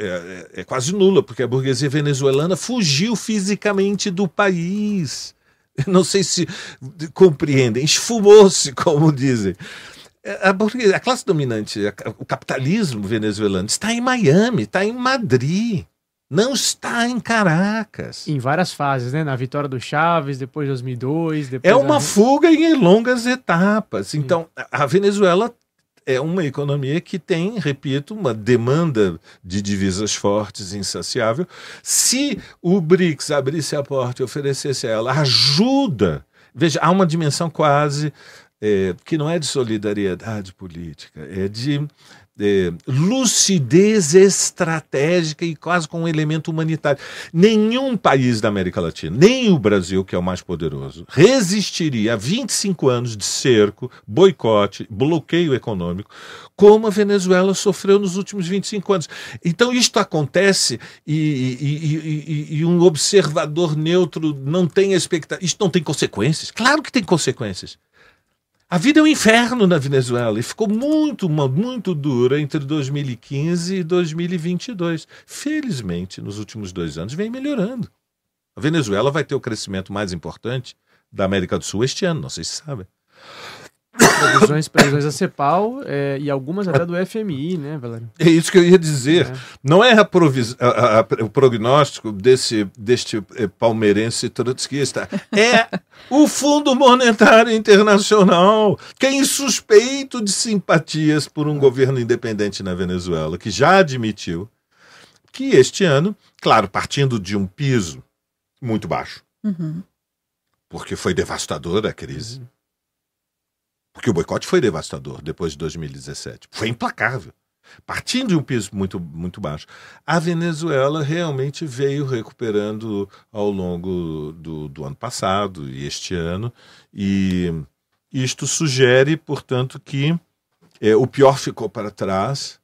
J: nula, porque a burguesia venezuelana fugiu fisicamente do país. Não sei se compreendem. Esfumou-se, como dizem. Porque a classe dominante, o capitalismo venezuelano, está em Miami, está em Madrid. Não está em Caracas.
E: Em várias fases, né? Na vitória do Chávez, depois de 2002...
J: É uma fuga em longas etapas. Então, a Venezuela é uma economia que tem, repito, uma demanda de divisas fortes, insaciável. Se o BRICS abrisse a porta e oferecesse a ela ajuda, veja, há uma dimensão quase que não é de solidariedade política, é de lucidez estratégica e quase com um elemento humanitário. Nenhum país da América Latina, nem o Brasil, que é o mais poderoso, resistiria a 25 anos de cerco, boicote, bloqueio econômico, como a Venezuela sofreu nos últimos 25 anos. Então isto acontece e um observador neutro não tem expectativa. Isto não tem consequências? Claro que tem consequências. A vida é um inferno na Venezuela e ficou muito dura entre 2015 e 2022. Felizmente, nos últimos 2 anos, vem melhorando. A Venezuela vai ter o crescimento mais importante da América do Sul este ano, não sei se sabem.
E: Previsões da CEPAL e algumas até do FMI, né, Valério?
J: É isso que eu ia dizer. Não é o prognóstico deste palmeirense trotskista. É o Fundo Monetário Internacional, que é insuspeito de simpatias por um governo independente na Venezuela, que já admitiu que este ano, claro, partindo de um piso muito baixo, porque foi devastadora a crise, porque o boicote foi devastador depois de 2017. Foi implacável. Partindo de um piso muito, muito baixo. A Venezuela realmente veio recuperando ao longo do ano passado e este ano. E isto sugere, portanto, que o pior ficou para trás.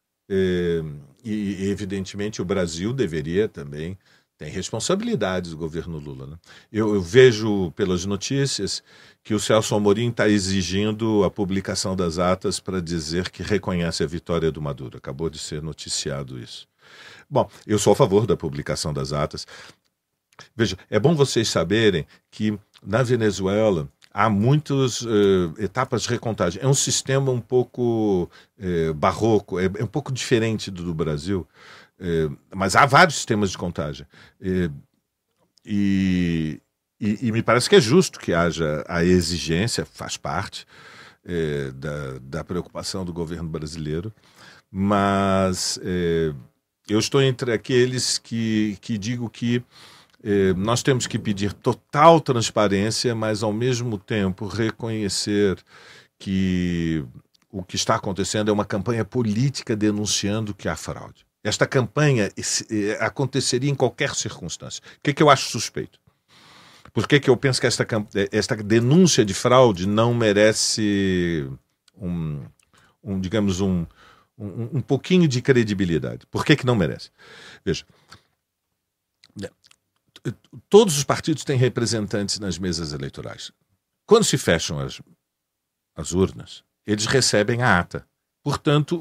J: E, evidentemente, o Brasil deveria também... Tem responsabilidades o governo Lula, né? Eu vejo pelas notícias que o Celso Amorim está exigindo a publicação das atas para dizer que reconhece a vitória do Maduro. Acabou de ser noticiado isso. Bom, eu sou a favor da publicação das atas. Veja, é bom vocês saberem que na Venezuela há muitas etapas de recontagem. É um sistema um pouco barroco, é um pouco diferente do Brasil. Mas há vários sistemas de contagem e me parece que é justo que haja a exigência, faz parte da preocupação do governo brasileiro, mas eu estou entre aqueles que digo que nós temos que pedir total transparência, mas ao mesmo tempo reconhecer que o que está acontecendo é uma campanha política denunciando que há fraude. Esta campanha aconteceria em qualquer circunstância. O que eu acho suspeito? Por que eu penso que esta denúncia de fraude não merece digamos, um pouquinho de credibilidade? Por que não merece? Veja, todos os partidos têm representantes nas mesas eleitorais. Quando se fecham as urnas, eles recebem a ata. Portanto,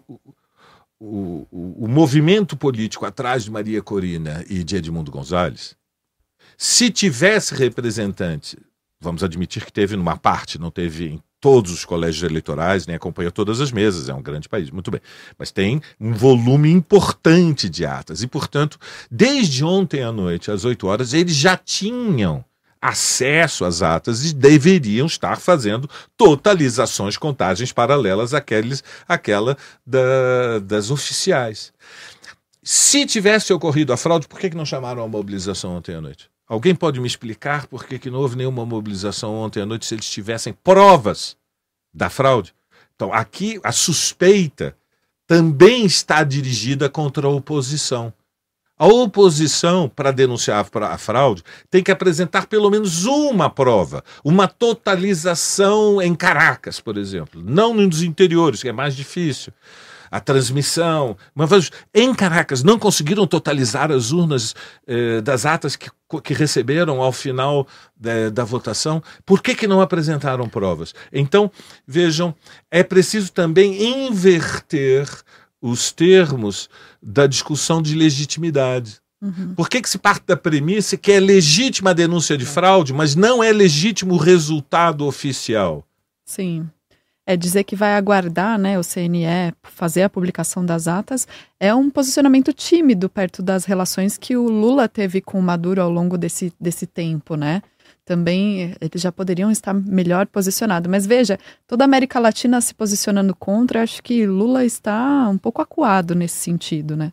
J: o movimento político atrás de Maria Corina e de Edmundo Gonzalez, se tivesse representante, vamos admitir que teve numa parte, não teve em todos os colégios eleitorais, nem acompanha todas as mesas, é um grande país, muito bem, mas tem um volume importante de atas e, portanto, desde ontem à noite, às 8 horas, eles já tinham acesso às atas e deveriam estar fazendo totalizações, contagens paralelas àquela das oficiais. Se tivesse ocorrido a fraude, por que não chamaram a mobilização ontem à noite? Alguém pode me explicar por que não houve nenhuma mobilização ontem à noite se eles tivessem provas da fraude? Então, aqui a suspeita também está dirigida contra a oposição. A oposição, para denunciar a fraude, tem que apresentar pelo menos uma prova, uma totalização em Caracas, por exemplo, não nos interiores, que é mais difícil. A transmissão. Mas em Caracas não conseguiram totalizar as urnas das atas que receberam ao final da votação. Por que não apresentaram provas? Então, vejam, é preciso também inverter os termos da discussão de legitimidade. Por que se parte da premissa que é legítima a denúncia de fraude, mas não é legítimo o resultado oficial?
I: Sim. É dizer que vai aguardar, né, o CNE fazer a publicação das atas é um posicionamento tímido perto das relações que o Lula teve com o Maduro ao longo desse tempo, né? Também eles já poderiam estar melhor posicionados. Mas veja, toda a América Latina se posicionando contra, acho que Lula está um pouco acuado nesse sentido, né?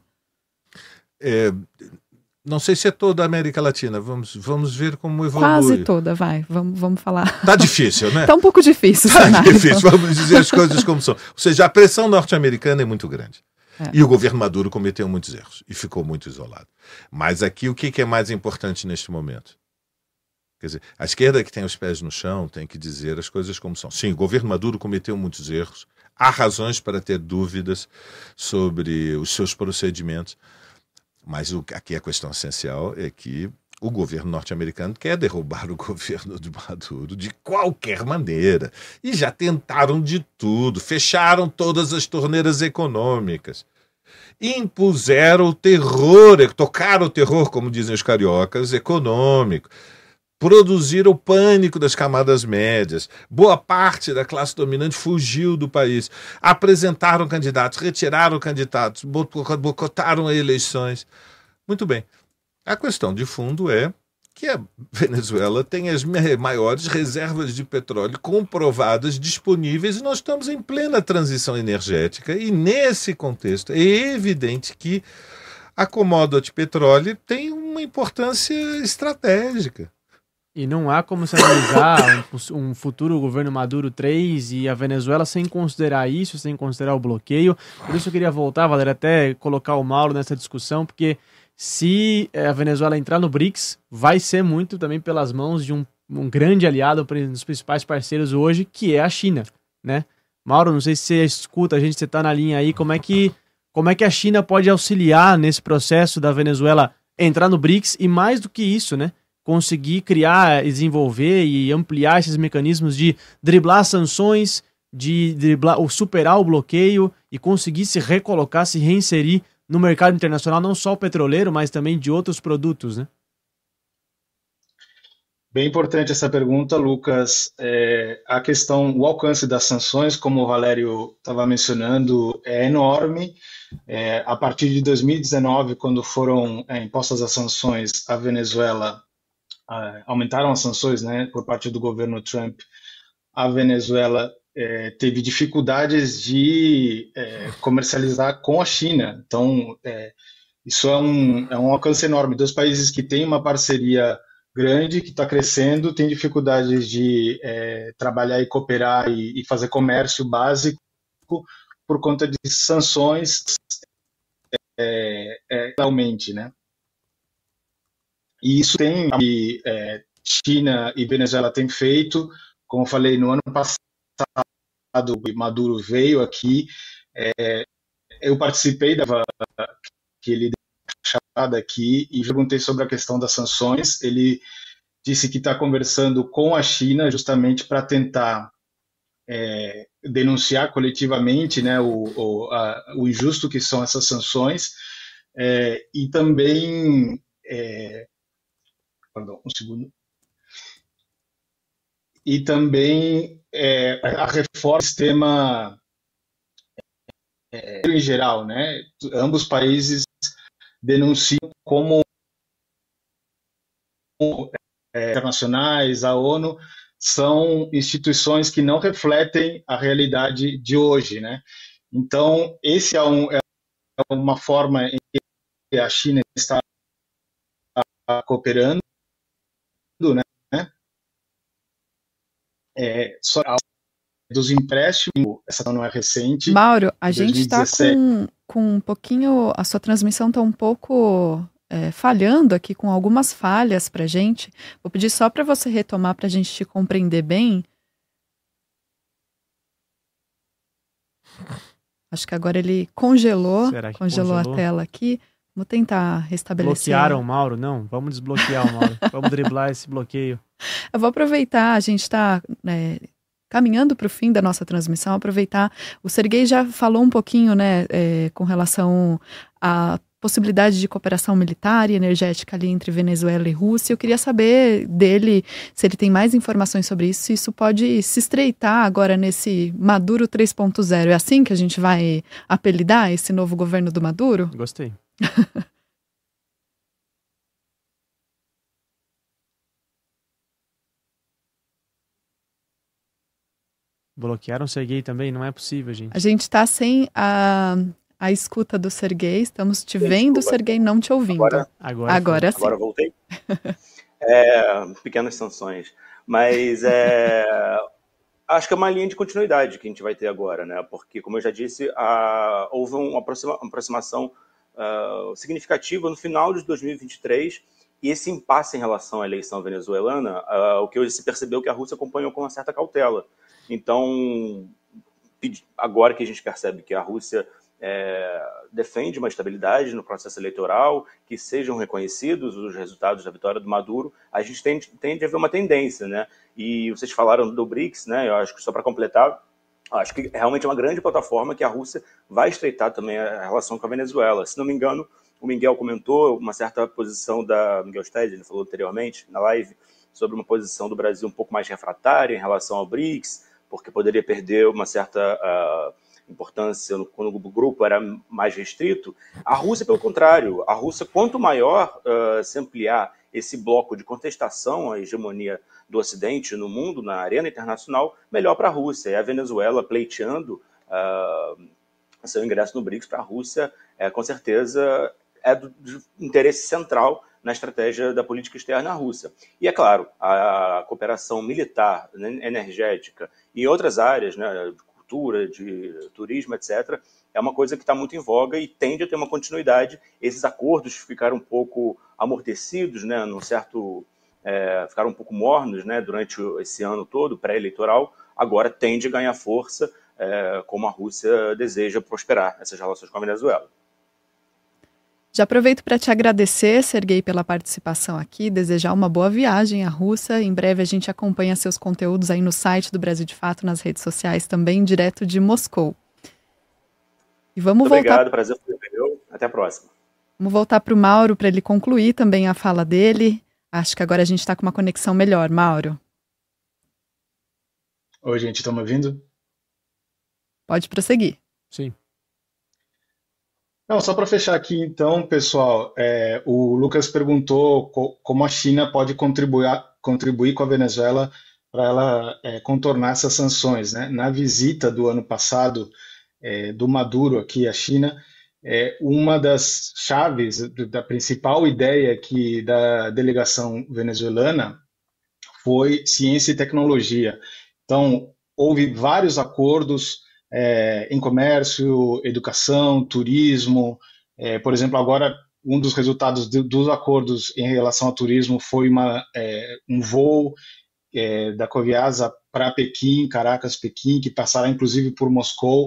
J: Não sei se é toda a América Latina, vamos ver como evolui.
I: Quase toda, vai, vamos falar.
J: Tá difícil, né?
I: Tá um pouco difícil.
J: Tá difícil, vamos dizer as coisas como são. Ou seja, a pressão norte-americana é muito grande. E o governo Maduro cometeu muitos erros e ficou muito isolado. Mas aqui o que é mais importante neste momento? Quer dizer, a esquerda que tem os pés no chão tem que dizer as coisas como são. Sim, o governo Maduro cometeu muitos erros, há razões para ter dúvidas sobre os seus procedimentos, mas aqui a questão essencial é que o governo norte-americano quer derrubar o governo de Maduro de qualquer maneira. E já tentaram de tudo, fecharam todas as torneiras econômicas, impuseram o terror, tocaram o terror, como dizem os cariocas, econômico. Produziram o pânico das camadas médias. Boa parte da classe dominante fugiu do país. Apresentaram candidatos, retiraram candidatos, boicotaram eleições. Muito bem. A questão de fundo é que a Venezuela tem as maiores reservas de petróleo comprovadas, disponíveis, e nós estamos em plena transição energética. E nesse contexto é evidente que a commodity petróleo tem uma importância estratégica.
E: E não há como se analisar um futuro governo Maduro 3 e a Venezuela sem considerar isso, sem considerar o bloqueio. Por isso eu queria voltar, Valéria, até colocar o Mauro nessa discussão, porque se a Venezuela entrar no BRICS, vai ser muito também pelas mãos de um grande aliado, um dos principais parceiros hoje, que é a China, né? Mauro, não sei se você escuta a gente, você está na linha aí, como é que a China pode auxiliar nesse processo da Venezuela entrar no BRICS e, mais do que isso, né, conseguir criar, desenvolver e ampliar esses mecanismos de driblar sanções, de driblar ou superar o bloqueio e conseguir se recolocar, se reinserir no mercado internacional, não só o petroleiro, mas também de outros produtos, né?
M: Bem importante essa pergunta, Lucas. A questão, o alcance das sanções, como o Valério estava mencionando, é enorme. A partir de 2019, quando foram impostas as sanções, a Venezuela aumentaram as sanções, né, por parte do governo Trump. A Venezuela teve dificuldades de comercializar com a China. Então, isso é um alcance enorme. Dois países que têm uma parceria grande, que está crescendo, tem dificuldades de trabalhar e cooperar e fazer comércio básico por conta de sanções realmente, né? E isso tem China e Venezuela têm feito. Como eu falei, no ano passado, Maduro veio aqui. Eu participei que ele deu chamada aqui e perguntei sobre a questão das sanções. Ele disse que está conversando com a China justamente para tentar denunciar coletivamente, né, o injusto que são essas sanções, e também um segundo. E também a reforma do sistema em geral, né? Ambos países denunciam como internacionais, a ONU, são instituições que não refletem a realidade de hoje, né? Então, esse é uma forma em que a China está cooperando, né? Só dos empréstimos, essa não é recente.
I: Mauro, a gente está com um pouquinho, a sua transmissão está um pouco falhando aqui, com algumas falhas para a gente. Vou pedir só para você retomar para a gente te compreender bem. Acho que agora ele congelou a tela aqui. Vou tentar restabelecer.
E: Bloquearam o Mauro? Não, vamos desbloquear o Mauro. Vamos driblar esse bloqueio.
I: Eu vou aproveitar, a gente está caminhando para o fim da nossa transmissão, aproveitar. O Serguei já falou um pouquinho, né, com relação a possibilidade de cooperação militar e energética ali entre Venezuela e Rússia. Eu queria saber dele se ele tem mais informações sobre isso, se isso pode se estreitar agora nesse Maduro 3.0. É assim que a gente vai apelidar esse novo governo do Maduro?
E: Gostei. Bloquearam o Serguei também? Não é possível, gente.
I: A gente está sem a escuta do Serguei. Estamos te vendo, Serguei, não te ouvindo. Agora sim.
L: Agora voltei. Pequenas sanções. Mas acho que é uma linha de continuidade que a gente vai ter agora, né? Porque, como eu já disse, houve uma aproximação significativa no final de 2023, e esse impasse em relação à eleição venezuelana, o que se percebeu que a Rússia acompanhou com uma certa cautela. Então, agora que a gente percebe que a Rússia defende uma estabilidade no processo eleitoral, que sejam reconhecidos os resultados da vitória do Maduro, a gente tende a ver uma tendência, né? E vocês falaram do BRICS, né? Eu acho que, só para completar, acho que realmente é uma grande plataforma que a Rússia vai estreitar também a relação com a Venezuela. Se não me engano, o Miguel comentou uma certa posição da Miguel Stede, ele falou anteriormente na live, sobre uma posição do Brasil um pouco mais refratária em relação ao BRICS, porque poderia perder uma certa importância quando o grupo era mais restrito. A Rússia, pelo contrário, a Rússia, quanto maior se ampliar esse bloco de contestação à hegemonia do Ocidente no mundo, na arena internacional, melhor para a Rússia. E a Venezuela pleiteando seu ingresso no BRICS para a Rússia, com certeza, é do interesse central na estratégia da política externa à Rússia. E, é claro, a cooperação militar, energética e em outras áreas, né, de cultura, de turismo, etc., é uma coisa que está muito em voga e tende a ter uma continuidade. Esses acordos ficaram um pouco amortecidos, né, ficaram um pouco mornos, né, durante esse ano todo, pré-eleitoral, agora tende a ganhar força, como a Rússia deseja prosperar essas relações com a Venezuela.
I: Já aproveito para te agradecer, Serguei, pela participação aqui, desejar uma boa viagem à Rússia. Em breve a gente acompanha seus conteúdos aí no site do Brasil de Fato, nas redes sociais também, direto de Moscou. E vamos voltar...
L: Obrigado, prazer foi meu. Até a próxima.
I: Vamos voltar para o Mauro para ele concluir também a fala dele. Acho que agora a gente está com uma conexão melhor. Mauro.
M: Oi, gente, estão me ouvindo?
I: Pode prosseguir.
E: Sim.
M: Não, só para fechar aqui, então, pessoal, o Lucas perguntou como a China pode contribuir com a Venezuela para ela contornar essas sanções, né? Na visita do ano passado do Maduro aqui à China, uma das chaves, da principal ideia aqui da delegação venezuelana foi ciência e tecnologia. Então, houve vários acordos em comércio, educação, turismo. Por exemplo, agora um dos resultados dos acordos em relação ao turismo foi um voo da Coviasa para Pequim, Caracas, Pequim, que passará inclusive por Moscou.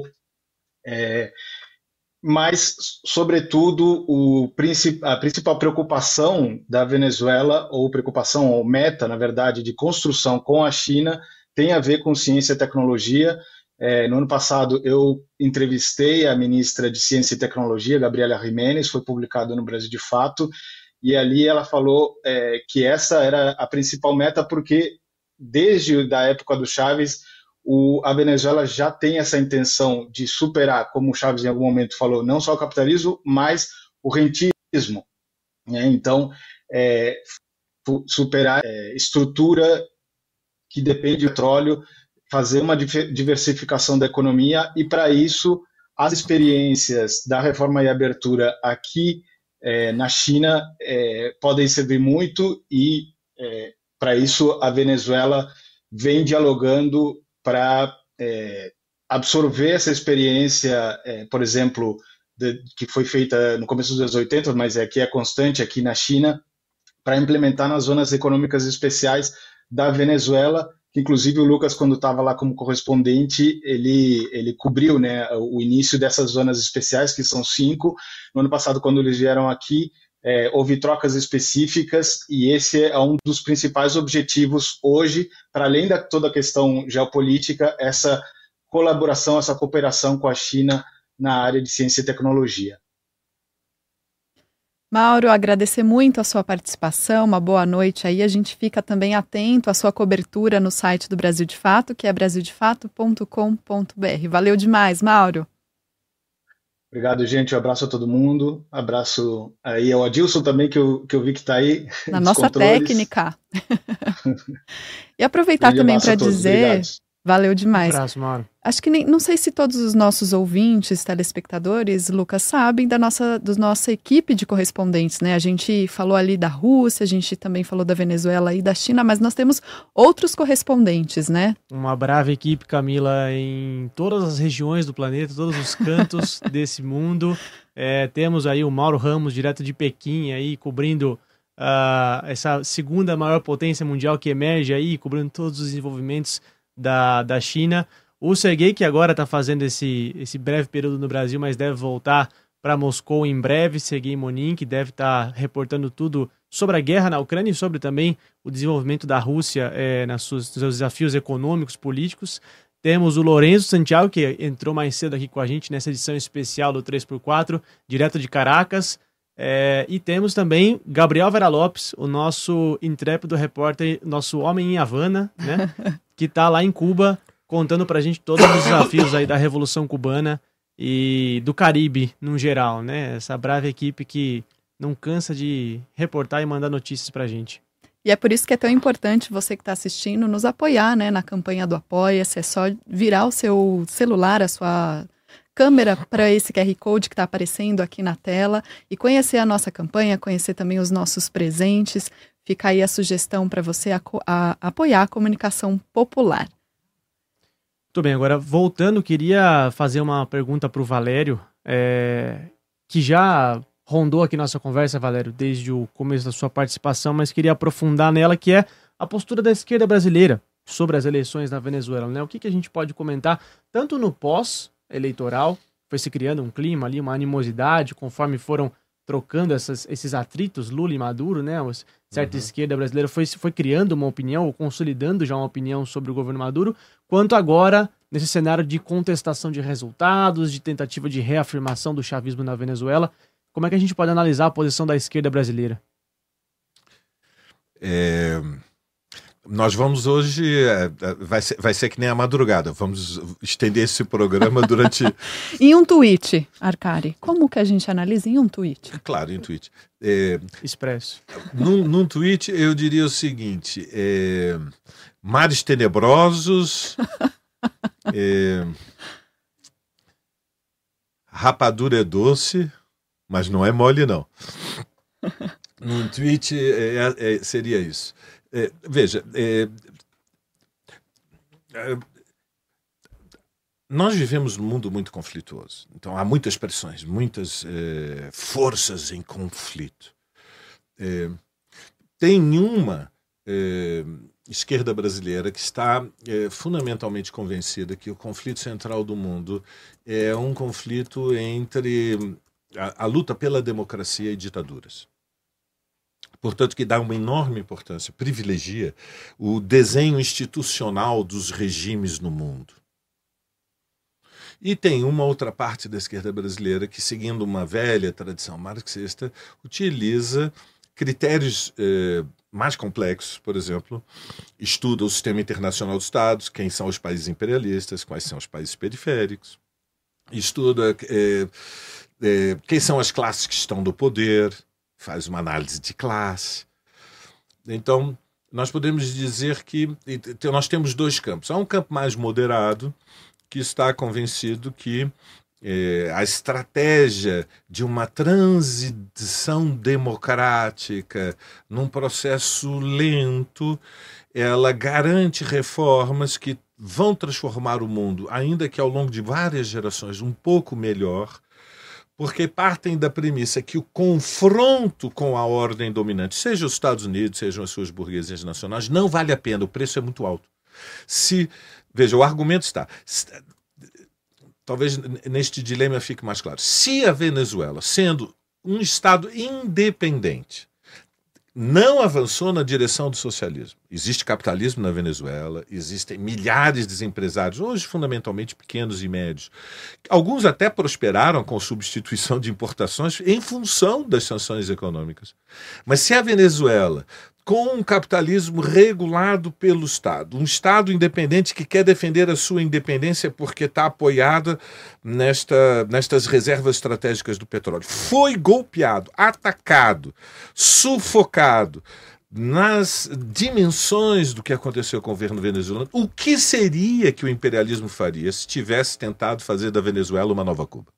M: Mas, sobretudo, a principal preocupação da Venezuela, ou preocupação, ou meta, na verdade, de construção com a China, tem a ver com ciência e tecnologia. No ano passado, eu entrevistei a ministra de Ciência e Tecnologia, Gabriela Jiménez, foi publicado no Brasil de Fato, e ali ela falou que essa era a principal meta, porque desde a época do Chávez, a Venezuela já tem essa intenção de superar, como o Chávez em algum momento falou, não só o capitalismo, mas o rentismo, né? Então, superar estrutura que depende do petróleo, fazer uma diversificação da economia, e para isso as experiências da reforma e abertura aqui na China podem servir muito, e para isso a Venezuela vem dialogando para absorver essa experiência, por exemplo, que foi feita no começo dos anos 80, mas que é constante aqui na China, para implementar nas zonas econômicas especiais da Venezuela. Inclusive o Lucas, quando estava lá como correspondente, ele cobriu, né, o início dessas zonas especiais, que são 5. No ano passado, quando eles vieram aqui, houve trocas específicas, e esse é um dos principais objetivos hoje, para além de toda a questão geopolítica, essa colaboração, essa cooperação com a China na área de ciência e tecnologia.
I: Mauro, agradecer muito a sua participação, uma boa noite aí. A gente fica também atento à sua cobertura no site do Brasil de Fato, que é brasildefato.com.br. Valeu demais, Mauro.
M: Obrigado, gente. Um abraço a todo mundo. Abraço aí ao Adilson também, que eu vi que está aí.
I: Na nossa técnica. E aproveitar também para dizer... Obrigado. Valeu demais.
E: Um abraço, Mauro.
I: Acho que não sei se todos os nossos ouvintes, telespectadores, Lucas, sabem da nossa equipe de correspondentes, né? A gente falou ali da Rússia, a gente também falou da Venezuela e da China, mas nós temos outros correspondentes, né?
E: Uma brava equipe, Camila, em todas as regiões do planeta, todos os cantos desse mundo. Temos aí o Mauro Ramos, direto de Pequim, aí cobrindo essa segunda maior potência mundial que emerge aí, cobrindo todos os desenvolvimentos da China. O Sergei, que agora está fazendo esse breve período no Brasil, mas deve voltar para Moscou em breve. Sergei Monin, que deve estar reportando tudo sobre a guerra na Ucrânia e sobre também o desenvolvimento da Rússia nos seus desafios econômicos, políticos. Temos o Lourenço Santiago, que entrou mais cedo aqui com a gente nessa edição especial do 3x4, direto de Caracas. E temos também Gabriel Vera Lopes, o nosso intrépido repórter, nosso homem em Havana, né? Que está lá em Cuba, contando pra gente todos os desafios aí da Revolução Cubana e do Caribe, no geral, né? Essa brava equipe que não cansa de reportar e mandar notícias pra gente.
I: E é por isso que é tão importante você que está assistindo nos apoiar, né? Na campanha do Apoia-se, é só virar o seu celular, a sua câmera para esse QR Code que está aparecendo aqui na tela e conhecer a nossa campanha, conhecer também os nossos presentes. Fica aí a sugestão para você apoiar a comunicação popular.
E: Muito bem, agora voltando, queria fazer uma pergunta para o Valério, que já rondou aqui nossa conversa, Valério, desde o começo da sua participação, mas queria aprofundar nela, que é a postura da esquerda brasileira sobre as eleições na Venezuela, né? O que a gente pode comentar, tanto no pós-eleitoral, foi se criando um clima ali, uma animosidade, conforme foram trocando esses atritos, Lula e Maduro, né? Certa esquerda brasileira foi criando uma opinião, ou consolidando já uma opinião sobre o governo Maduro, quanto agora, nesse cenário de contestação de resultados, de tentativa de reafirmação do chavismo na Venezuela, como é que a gente pode analisar a posição da esquerda brasileira?
J: Nós vamos hoje, vai ser que nem a madrugada, vamos estender esse programa durante...
I: Em um tweet, Arcari, como que a gente analisa em um tweet?
J: Claro, em um tweet.
E: Expresso.
J: Num tweet eu diria o seguinte, mares tenebrosos, rapadura é doce, mas não é mole não. Num tweet seria isso. Veja, nós vivemos num mundo muito conflituoso, então há muitas pressões, muitas forças em conflito. Tem uma esquerda brasileira que está fundamentalmente convencida que o conflito central do mundo é um conflito entre a luta pela democracia e ditaduras. Portanto, que dá uma enorme importância, privilegia o desenho institucional dos regimes no mundo. E tem uma outra parte da esquerda brasileira que, seguindo uma velha tradição marxista, utiliza critérios mais complexos, por exemplo, estuda o sistema internacional dos Estados, quem são os países imperialistas, quais são os países periféricos, estuda quem são as classes que estão no poder, faz uma análise de classe. Então, nós podemos dizer que nós temos dois campos. Há um campo mais moderado, que está convencido que a estratégia de uma transição democrática num processo lento, ela garante reformas que vão transformar o mundo, ainda que ao longo de várias gerações, um pouco melhor, porque partem da premissa que o confronto com a ordem dominante, seja os Estados Unidos, sejam as suas burguesias nacionais, não vale a pena, o preço é muito alto. Veja, o argumento está... Talvez neste dilema fique mais claro. Se a Venezuela, sendo um Estado independente, não avançou na direção do socialismo. Existe capitalismo na Venezuela, existem milhares de empresários, hoje fundamentalmente pequenos e médios. Alguns até prosperaram com substituição de importações em função das sanções econômicas. Mas se a Venezuela, com um capitalismo regulado pelo Estado, um Estado independente que quer defender a sua independência porque está apoiada nestas reservas estratégicas do petróleo, foi golpeado, atacado, sufocado nas dimensões do que aconteceu com o governo venezuelano, o que seria que o imperialismo faria se tivesse tentado fazer da Venezuela uma nova Cuba?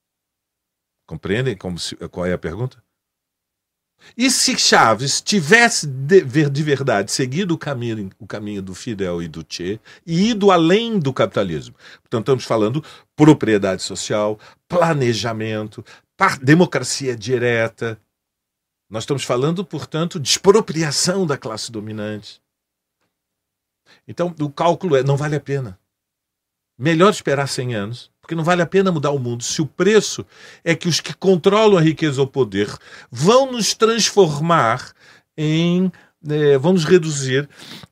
J: Compreendem qual é a pergunta? E se Chávez tivesse de verdade seguido o caminho do Fidel e do Che e ido além do capitalismo? Portanto, estamos falando propriedade social, planejamento, democracia direta. Nós estamos falando, portanto, de expropriação da classe dominante. Então, o cálculo é, não vale a pena. Melhor esperar 100 anos, porque não vale a pena mudar o mundo se o preço é que os que controlam a riqueza ou o poder vão nos transformar vão nos reduzir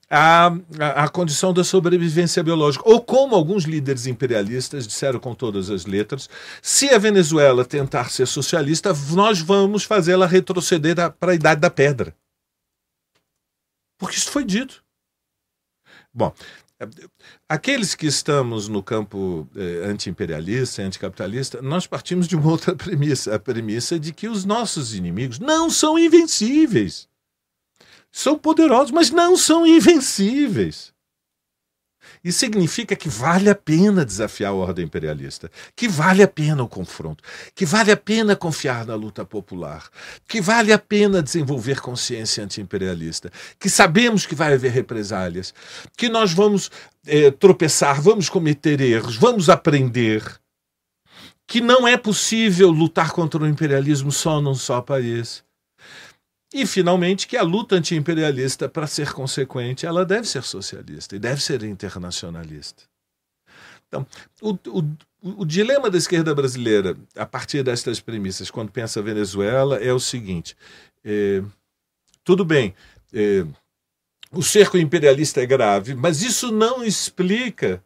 J: à condição da sobrevivência biológica. Ou como alguns líderes imperialistas disseram com todas as letras, se a Venezuela tentar ser socialista, nós vamos fazê-la retroceder para a Idade da Pedra. Porque isso foi dito. Bom, aqueles que estamos no campo anti-imperialista, anticapitalista, nós partimos de uma outra premissa, a premissa de que os nossos inimigos não são invencíveis. São poderosos, mas não são invencíveis. Isso significa que vale a pena desafiar a ordem imperialista, que vale a pena o confronto, que vale a pena confiar na luta popular, que vale a pena desenvolver consciência anti-imperialista, que sabemos que vai haver represálias, que nós vamos tropeçar, vamos cometer erros, vamos aprender, que não é possível lutar contra o imperialismo só num só país. E, finalmente, que a luta anti-imperialista, para ser consequente, ela deve ser socialista e deve ser internacionalista. Então, o dilema da esquerda brasileira, a partir destas premissas, quando pensa a Venezuela, é o seguinte. Tudo bem, o cerco imperialista é grave, mas isso não explica,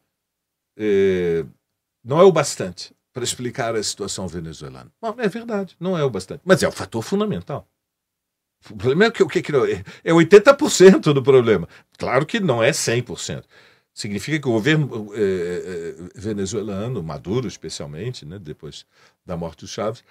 J: não é o bastante para explicar a situação venezuelana. Bom, é verdade, não é o bastante, mas é o fator fundamental. O problema é que é 80% do problema. Claro que não é 100%. Significa que o governo venezuelano, Maduro especialmente, né, depois da morte do Chávez,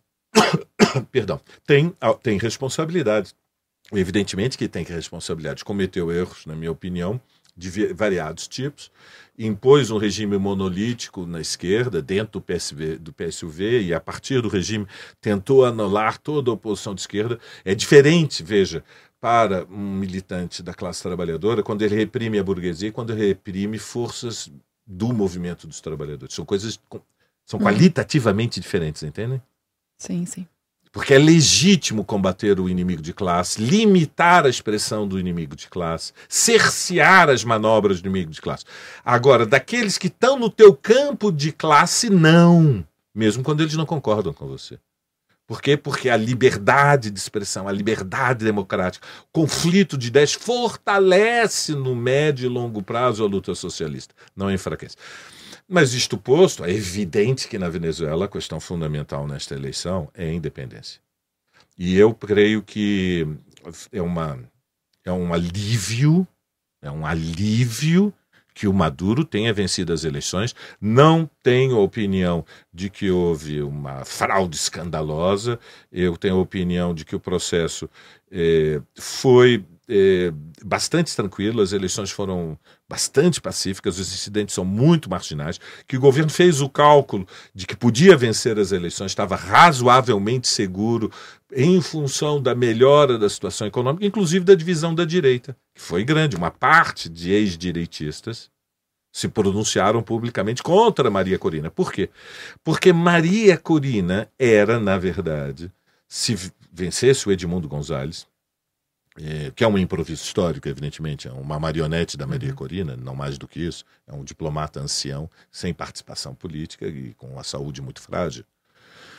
J: perdão, tem responsabilidade. Evidentemente que tem responsabilidade. Cometeu erros, na minha opinião, de variados tipos. Impôs um regime monolítico na esquerda, dentro do PSUV, e a partir do regime tentou anular toda a oposição de esquerda. É diferente, veja, para um militante da classe trabalhadora, quando ele reprime a burguesia e quando ele reprime forças do movimento dos trabalhadores. São qualitativamente diferentes, entendem?
I: Sim, sim.
J: Porque é legítimo combater o inimigo de classe, limitar a expressão do inimigo de classe, cercear as manobras do inimigo de classe. Agora, daqueles que estão no teu campo de classe, não. Mesmo quando eles não concordam com você. Por quê? Porque a liberdade de expressão, a liberdade democrática, o conflito de ideias fortalece no médio e longo prazo a luta socialista, não enfraquece. Mas isto posto, é evidente que na Venezuela a questão fundamental nesta eleição é a independência. E eu creio que é um alívio que o Maduro tenha vencido as eleições. Não tenho a opinião de que houve uma fraude escandalosa. Eu tenho a opinião de que o processo foi bastante tranquilo, as eleições foram bastante pacíficas, os incidentes são muito marginais, que o governo fez o cálculo de que podia vencer as eleições, estava razoavelmente seguro em função da melhora da situação econômica, inclusive da divisão da direita, que foi grande. Uma parte de ex-direitistas se pronunciaram publicamente contra Maria Corina. Por quê? Porque Maria Corina era, na verdade, se vencesse o Edmundo Gonzalez, que é um improviso histórico, evidentemente, é uma marionete da Maria Corina, não mais do que isso, é um diplomata ancião, sem participação política e com a saúde muito frágil.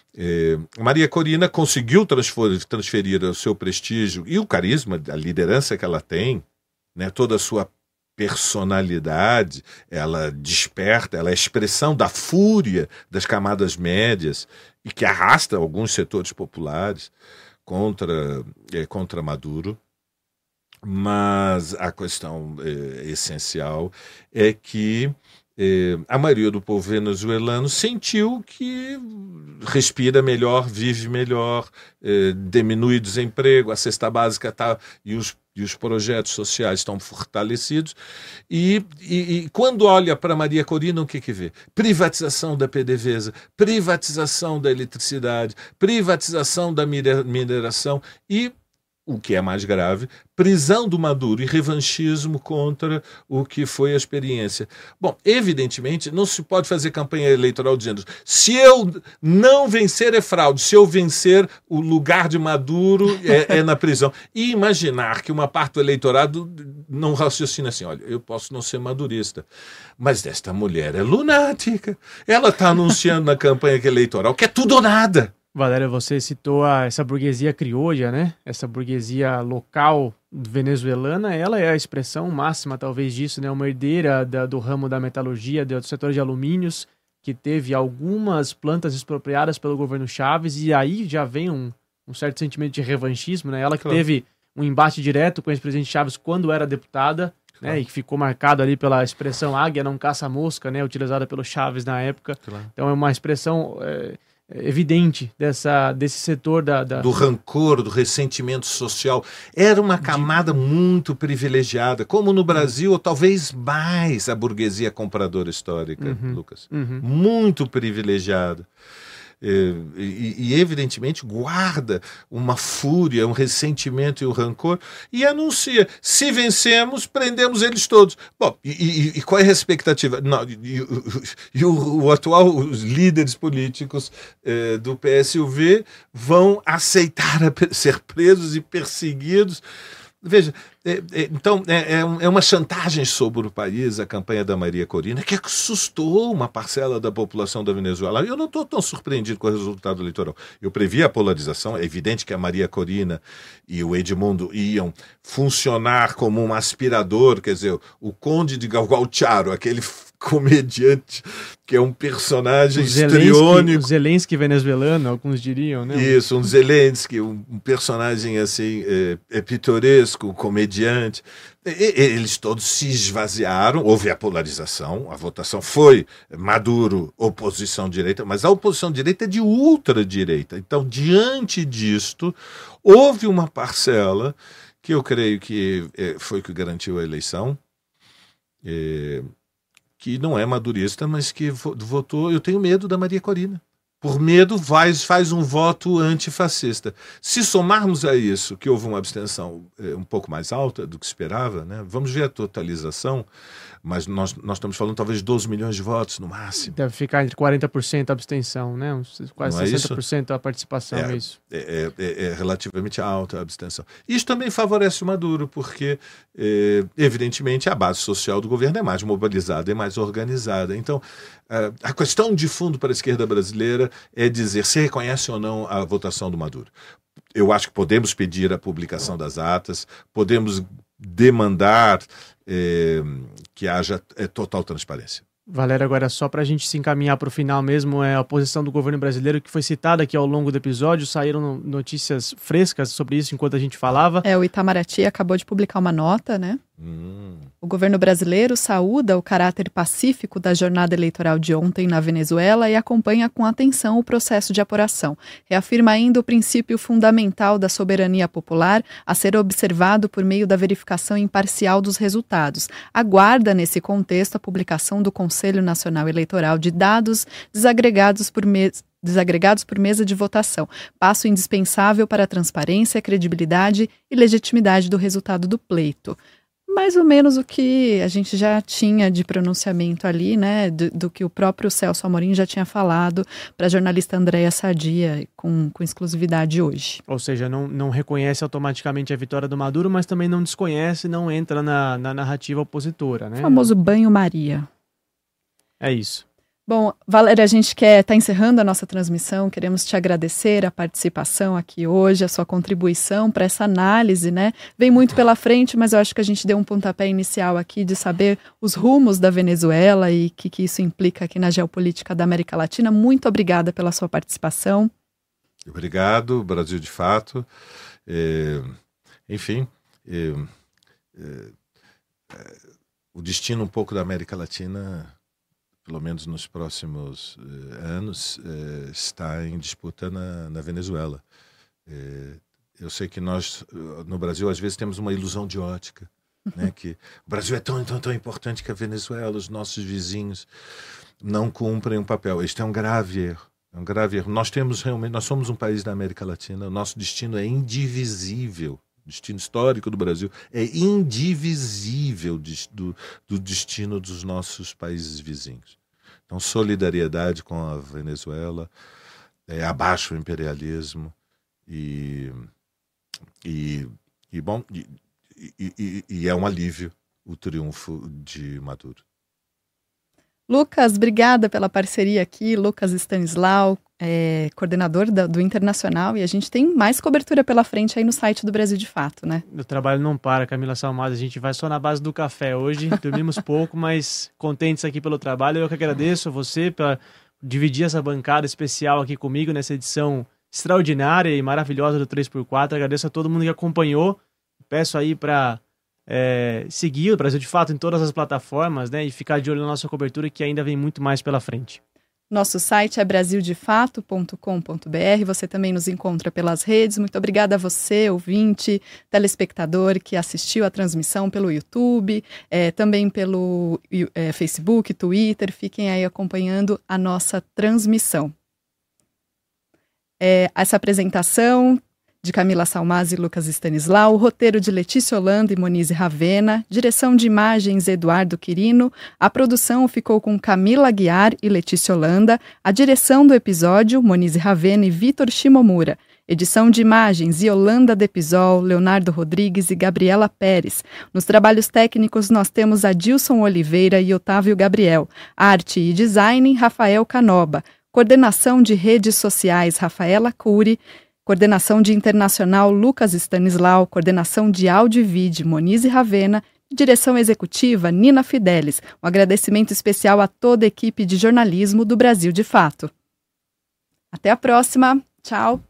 J: Maria Corina conseguiu transferir o seu prestígio e o carisma, a liderança que ela tem, né, toda a sua personalidade, ela desperta, ela é a expressão da fúria das camadas médias e que arrasta alguns setores populares contra Maduro. Mas a questão essencial é que a maioria do povo venezuelano sentiu que respira melhor, vive melhor, diminui o desemprego, a cesta básica está e os projetos sociais estão fortalecidos. E quando olha para Maria Corina, o que vê? Privatização da PDVSA, privatização da eletricidade, privatização da mineração e, o que é mais grave, prisão do Maduro e revanchismo contra o que foi a experiência. Bom, evidentemente, não se pode fazer campanha eleitoral dizendo se eu não vencer é fraude, se eu vencer o lugar de Maduro é na prisão. E imaginar que uma parte do eleitorado não raciocina assim, olha, eu posso não ser madurista, mas esta mulher é lunática. Ela está anunciando na campanha eleitoral que é tudo ou nada.
E: Valéria, você citou essa burguesia crioula, né? Essa burguesia local venezuelana, ela é a expressão máxima, talvez, disso, né? Uma herdeira do ramo da metalurgia, do setor de alumínios, que teve algumas plantas expropriadas pelo governo Chávez, e aí já vem um certo sentimento de revanchismo, né? Ela que teve um embate direto com o ex-presidente Chávez quando era deputada, né? E que ficou marcado ali pela expressão águia não caça mosca, né? Utilizada pelo Chávez na época. Então é uma expressão evidente desse setor
J: do rancor, do ressentimento social. Era uma camada muito privilegiada, como no Brasil, ou talvez mais a burguesia compradora histórica, Lucas. Muito privilegiada. E evidentemente guarda uma fúria, um ressentimento e um rancor e anuncia, se vencemos, prendemos eles todos. Bom, e qual é a expectativa? Não, os líderes políticos do PSUV vão aceitar ser presos e perseguidos. Veja, então é uma chantagem sobre o país a campanha da Maria Corina, que assustou uma parcela da população da Venezuela. Eu não estou tão surpreendido com o resultado eleitoral. Eu previ a polarização. É evidente que a Maria Corina e o Edmundo iam funcionar como um aspirador, quer dizer, o Conde de Galgalcharo, aquele comediante que é um personagem histriônico.
E: O Zelensky venezuelano, alguns diriam, né?
J: Isso, um Zelensky, um personagem assim, pitoresco, comediante. Eles todos se esvaziaram, houve a polarização, a votação foi Maduro, oposição direita, mas a oposição direita é de ultradireita. Então, diante disto, houve uma parcela que eu creio que foi que garantiu a eleição, que não é madurista, mas que votou. Eu tenho medo da Maria Corina. Por medo, faz um voto antifascista. Se somarmos a isso que houve uma abstenção um pouco mais alta do que esperava, né? Vamos ver a totalização, mas nós estamos falando talvez 12 milhões de votos no máximo.
E: Deve ficar entre 40% a abstenção, né? Quase 60% a participação, é isso?
J: É relativamente alta a abstenção. Isso também favorece o Maduro, porque, evidentemente, a base social do governo é mais mobilizada, é mais organizada. Então, a questão de fundo para a esquerda brasileira é dizer se reconhece ou não a votação do Maduro. Eu acho que podemos pedir a publicação das atas, podemos demandar que haja total transparência.
E: Valéria, agora só para a gente se encaminhar para o final mesmo, a posição do governo brasileiro que foi citada aqui ao longo do episódio, saíram notícias frescas sobre isso enquanto a gente falava.
I: O Itamaraty acabou de publicar uma nota, né? O governo brasileiro saúda o caráter pacífico da jornada eleitoral de ontem na Venezuela e acompanha com atenção o processo de apuração. Reafirma ainda o princípio fundamental da soberania popular a ser observado por meio da verificação imparcial dos resultados. Aguarda, nesse contexto, a publicação do Conselho Nacional Eleitoral de dados desagregados por mesa de votação, passo indispensável para a transparência, credibilidade e legitimidade do resultado do pleito. Mais ou menos o que a gente já tinha de pronunciamento ali, né, do que o próprio Celso Amorim já tinha falado para a jornalista Andréa Sadia com exclusividade hoje.
E: Ou seja, não reconhece automaticamente a vitória do Maduro, mas também não desconhece, não entra na narrativa opositora, né?
I: O famoso banho-maria.
E: É isso.
I: Bom, Valéria, a gente está encerrando a nossa transmissão, queremos te agradecer a participação aqui hoje, a sua contribuição para essa análise, né? Vem muito pela frente, mas eu acho que a gente deu um pontapé inicial aqui de saber os rumos da Venezuela e o que isso implica aqui na geopolítica da América Latina. Muito obrigada pela sua participação.
J: Obrigado, Brasil de Fato. Enfim, o destino um pouco da América Latina, pelo menos nos próximos anos, está em disputa na Venezuela. Eu sei que nós, no Brasil, às vezes temos uma ilusão de ótica, né? Que o Brasil é tão importante que a Venezuela, os nossos vizinhos, não cumprem um papel. Este é um grave erro. É um grave erro. Nós somos um país da América Latina, o nosso destino é indivisível. O destino histórico do Brasil é indivisível do destino dos nossos países vizinhos. Então, solidariedade com a Venezuela, abaixo o imperialismo e é um alívio o triunfo de Maduro.
I: Lucas, obrigada pela parceria aqui. Lucas Stanislau, coordenador do Internacional, e a gente tem mais cobertura pela frente aí no site do Brasil de Fato, né?
E: O trabalho não para, Camila Salmazo, a gente vai só na base do café hoje, dormimos pouco, mas contentes aqui pelo trabalho. Eu que agradeço a você por dividir essa bancada especial aqui comigo nessa edição extraordinária e maravilhosa do 3x4. Agradeço a todo mundo que acompanhou, peço aí para seguir o Brasil de Fato em todas as plataformas, né, e ficar de olho na nossa cobertura, que ainda vem muito mais pela frente.
I: Nosso site é brasildefato.com.br, você também nos encontra pelas redes. Muito obrigada a você, ouvinte, telespectador, que assistiu a transmissão pelo YouTube, também pelo Facebook, Twitter. Fiquem aí acompanhando a nossa transmissão. Essa apresentação de Camila Salmazo e Lucas Stanislau, o roteiro de Letícia Holanda e Monize Ravena, direção de imagens Eduardo Quirino, a produção ficou com Camila Aguiar e Letícia Holanda, a direção do episódio, Monize Ravena e Vitor Shimomura, edição de imagens Yolanda Depisol, Leonardo Rodrigues e Gabriela Pérez. Nos trabalhos técnicos nós temos Adilson Oliveira e Otávio Gabriel, arte e design Rafael Canoba, coordenação de redes sociais Rafaela Cury, coordenação de internacional Lucas Stanislau, coordenação de áudio e vídeo Monize Ravena, direção executiva Nina Fidelis. Um agradecimento especial a toda a equipe de jornalismo do Brasil de Fato. Até a próxima. Tchau.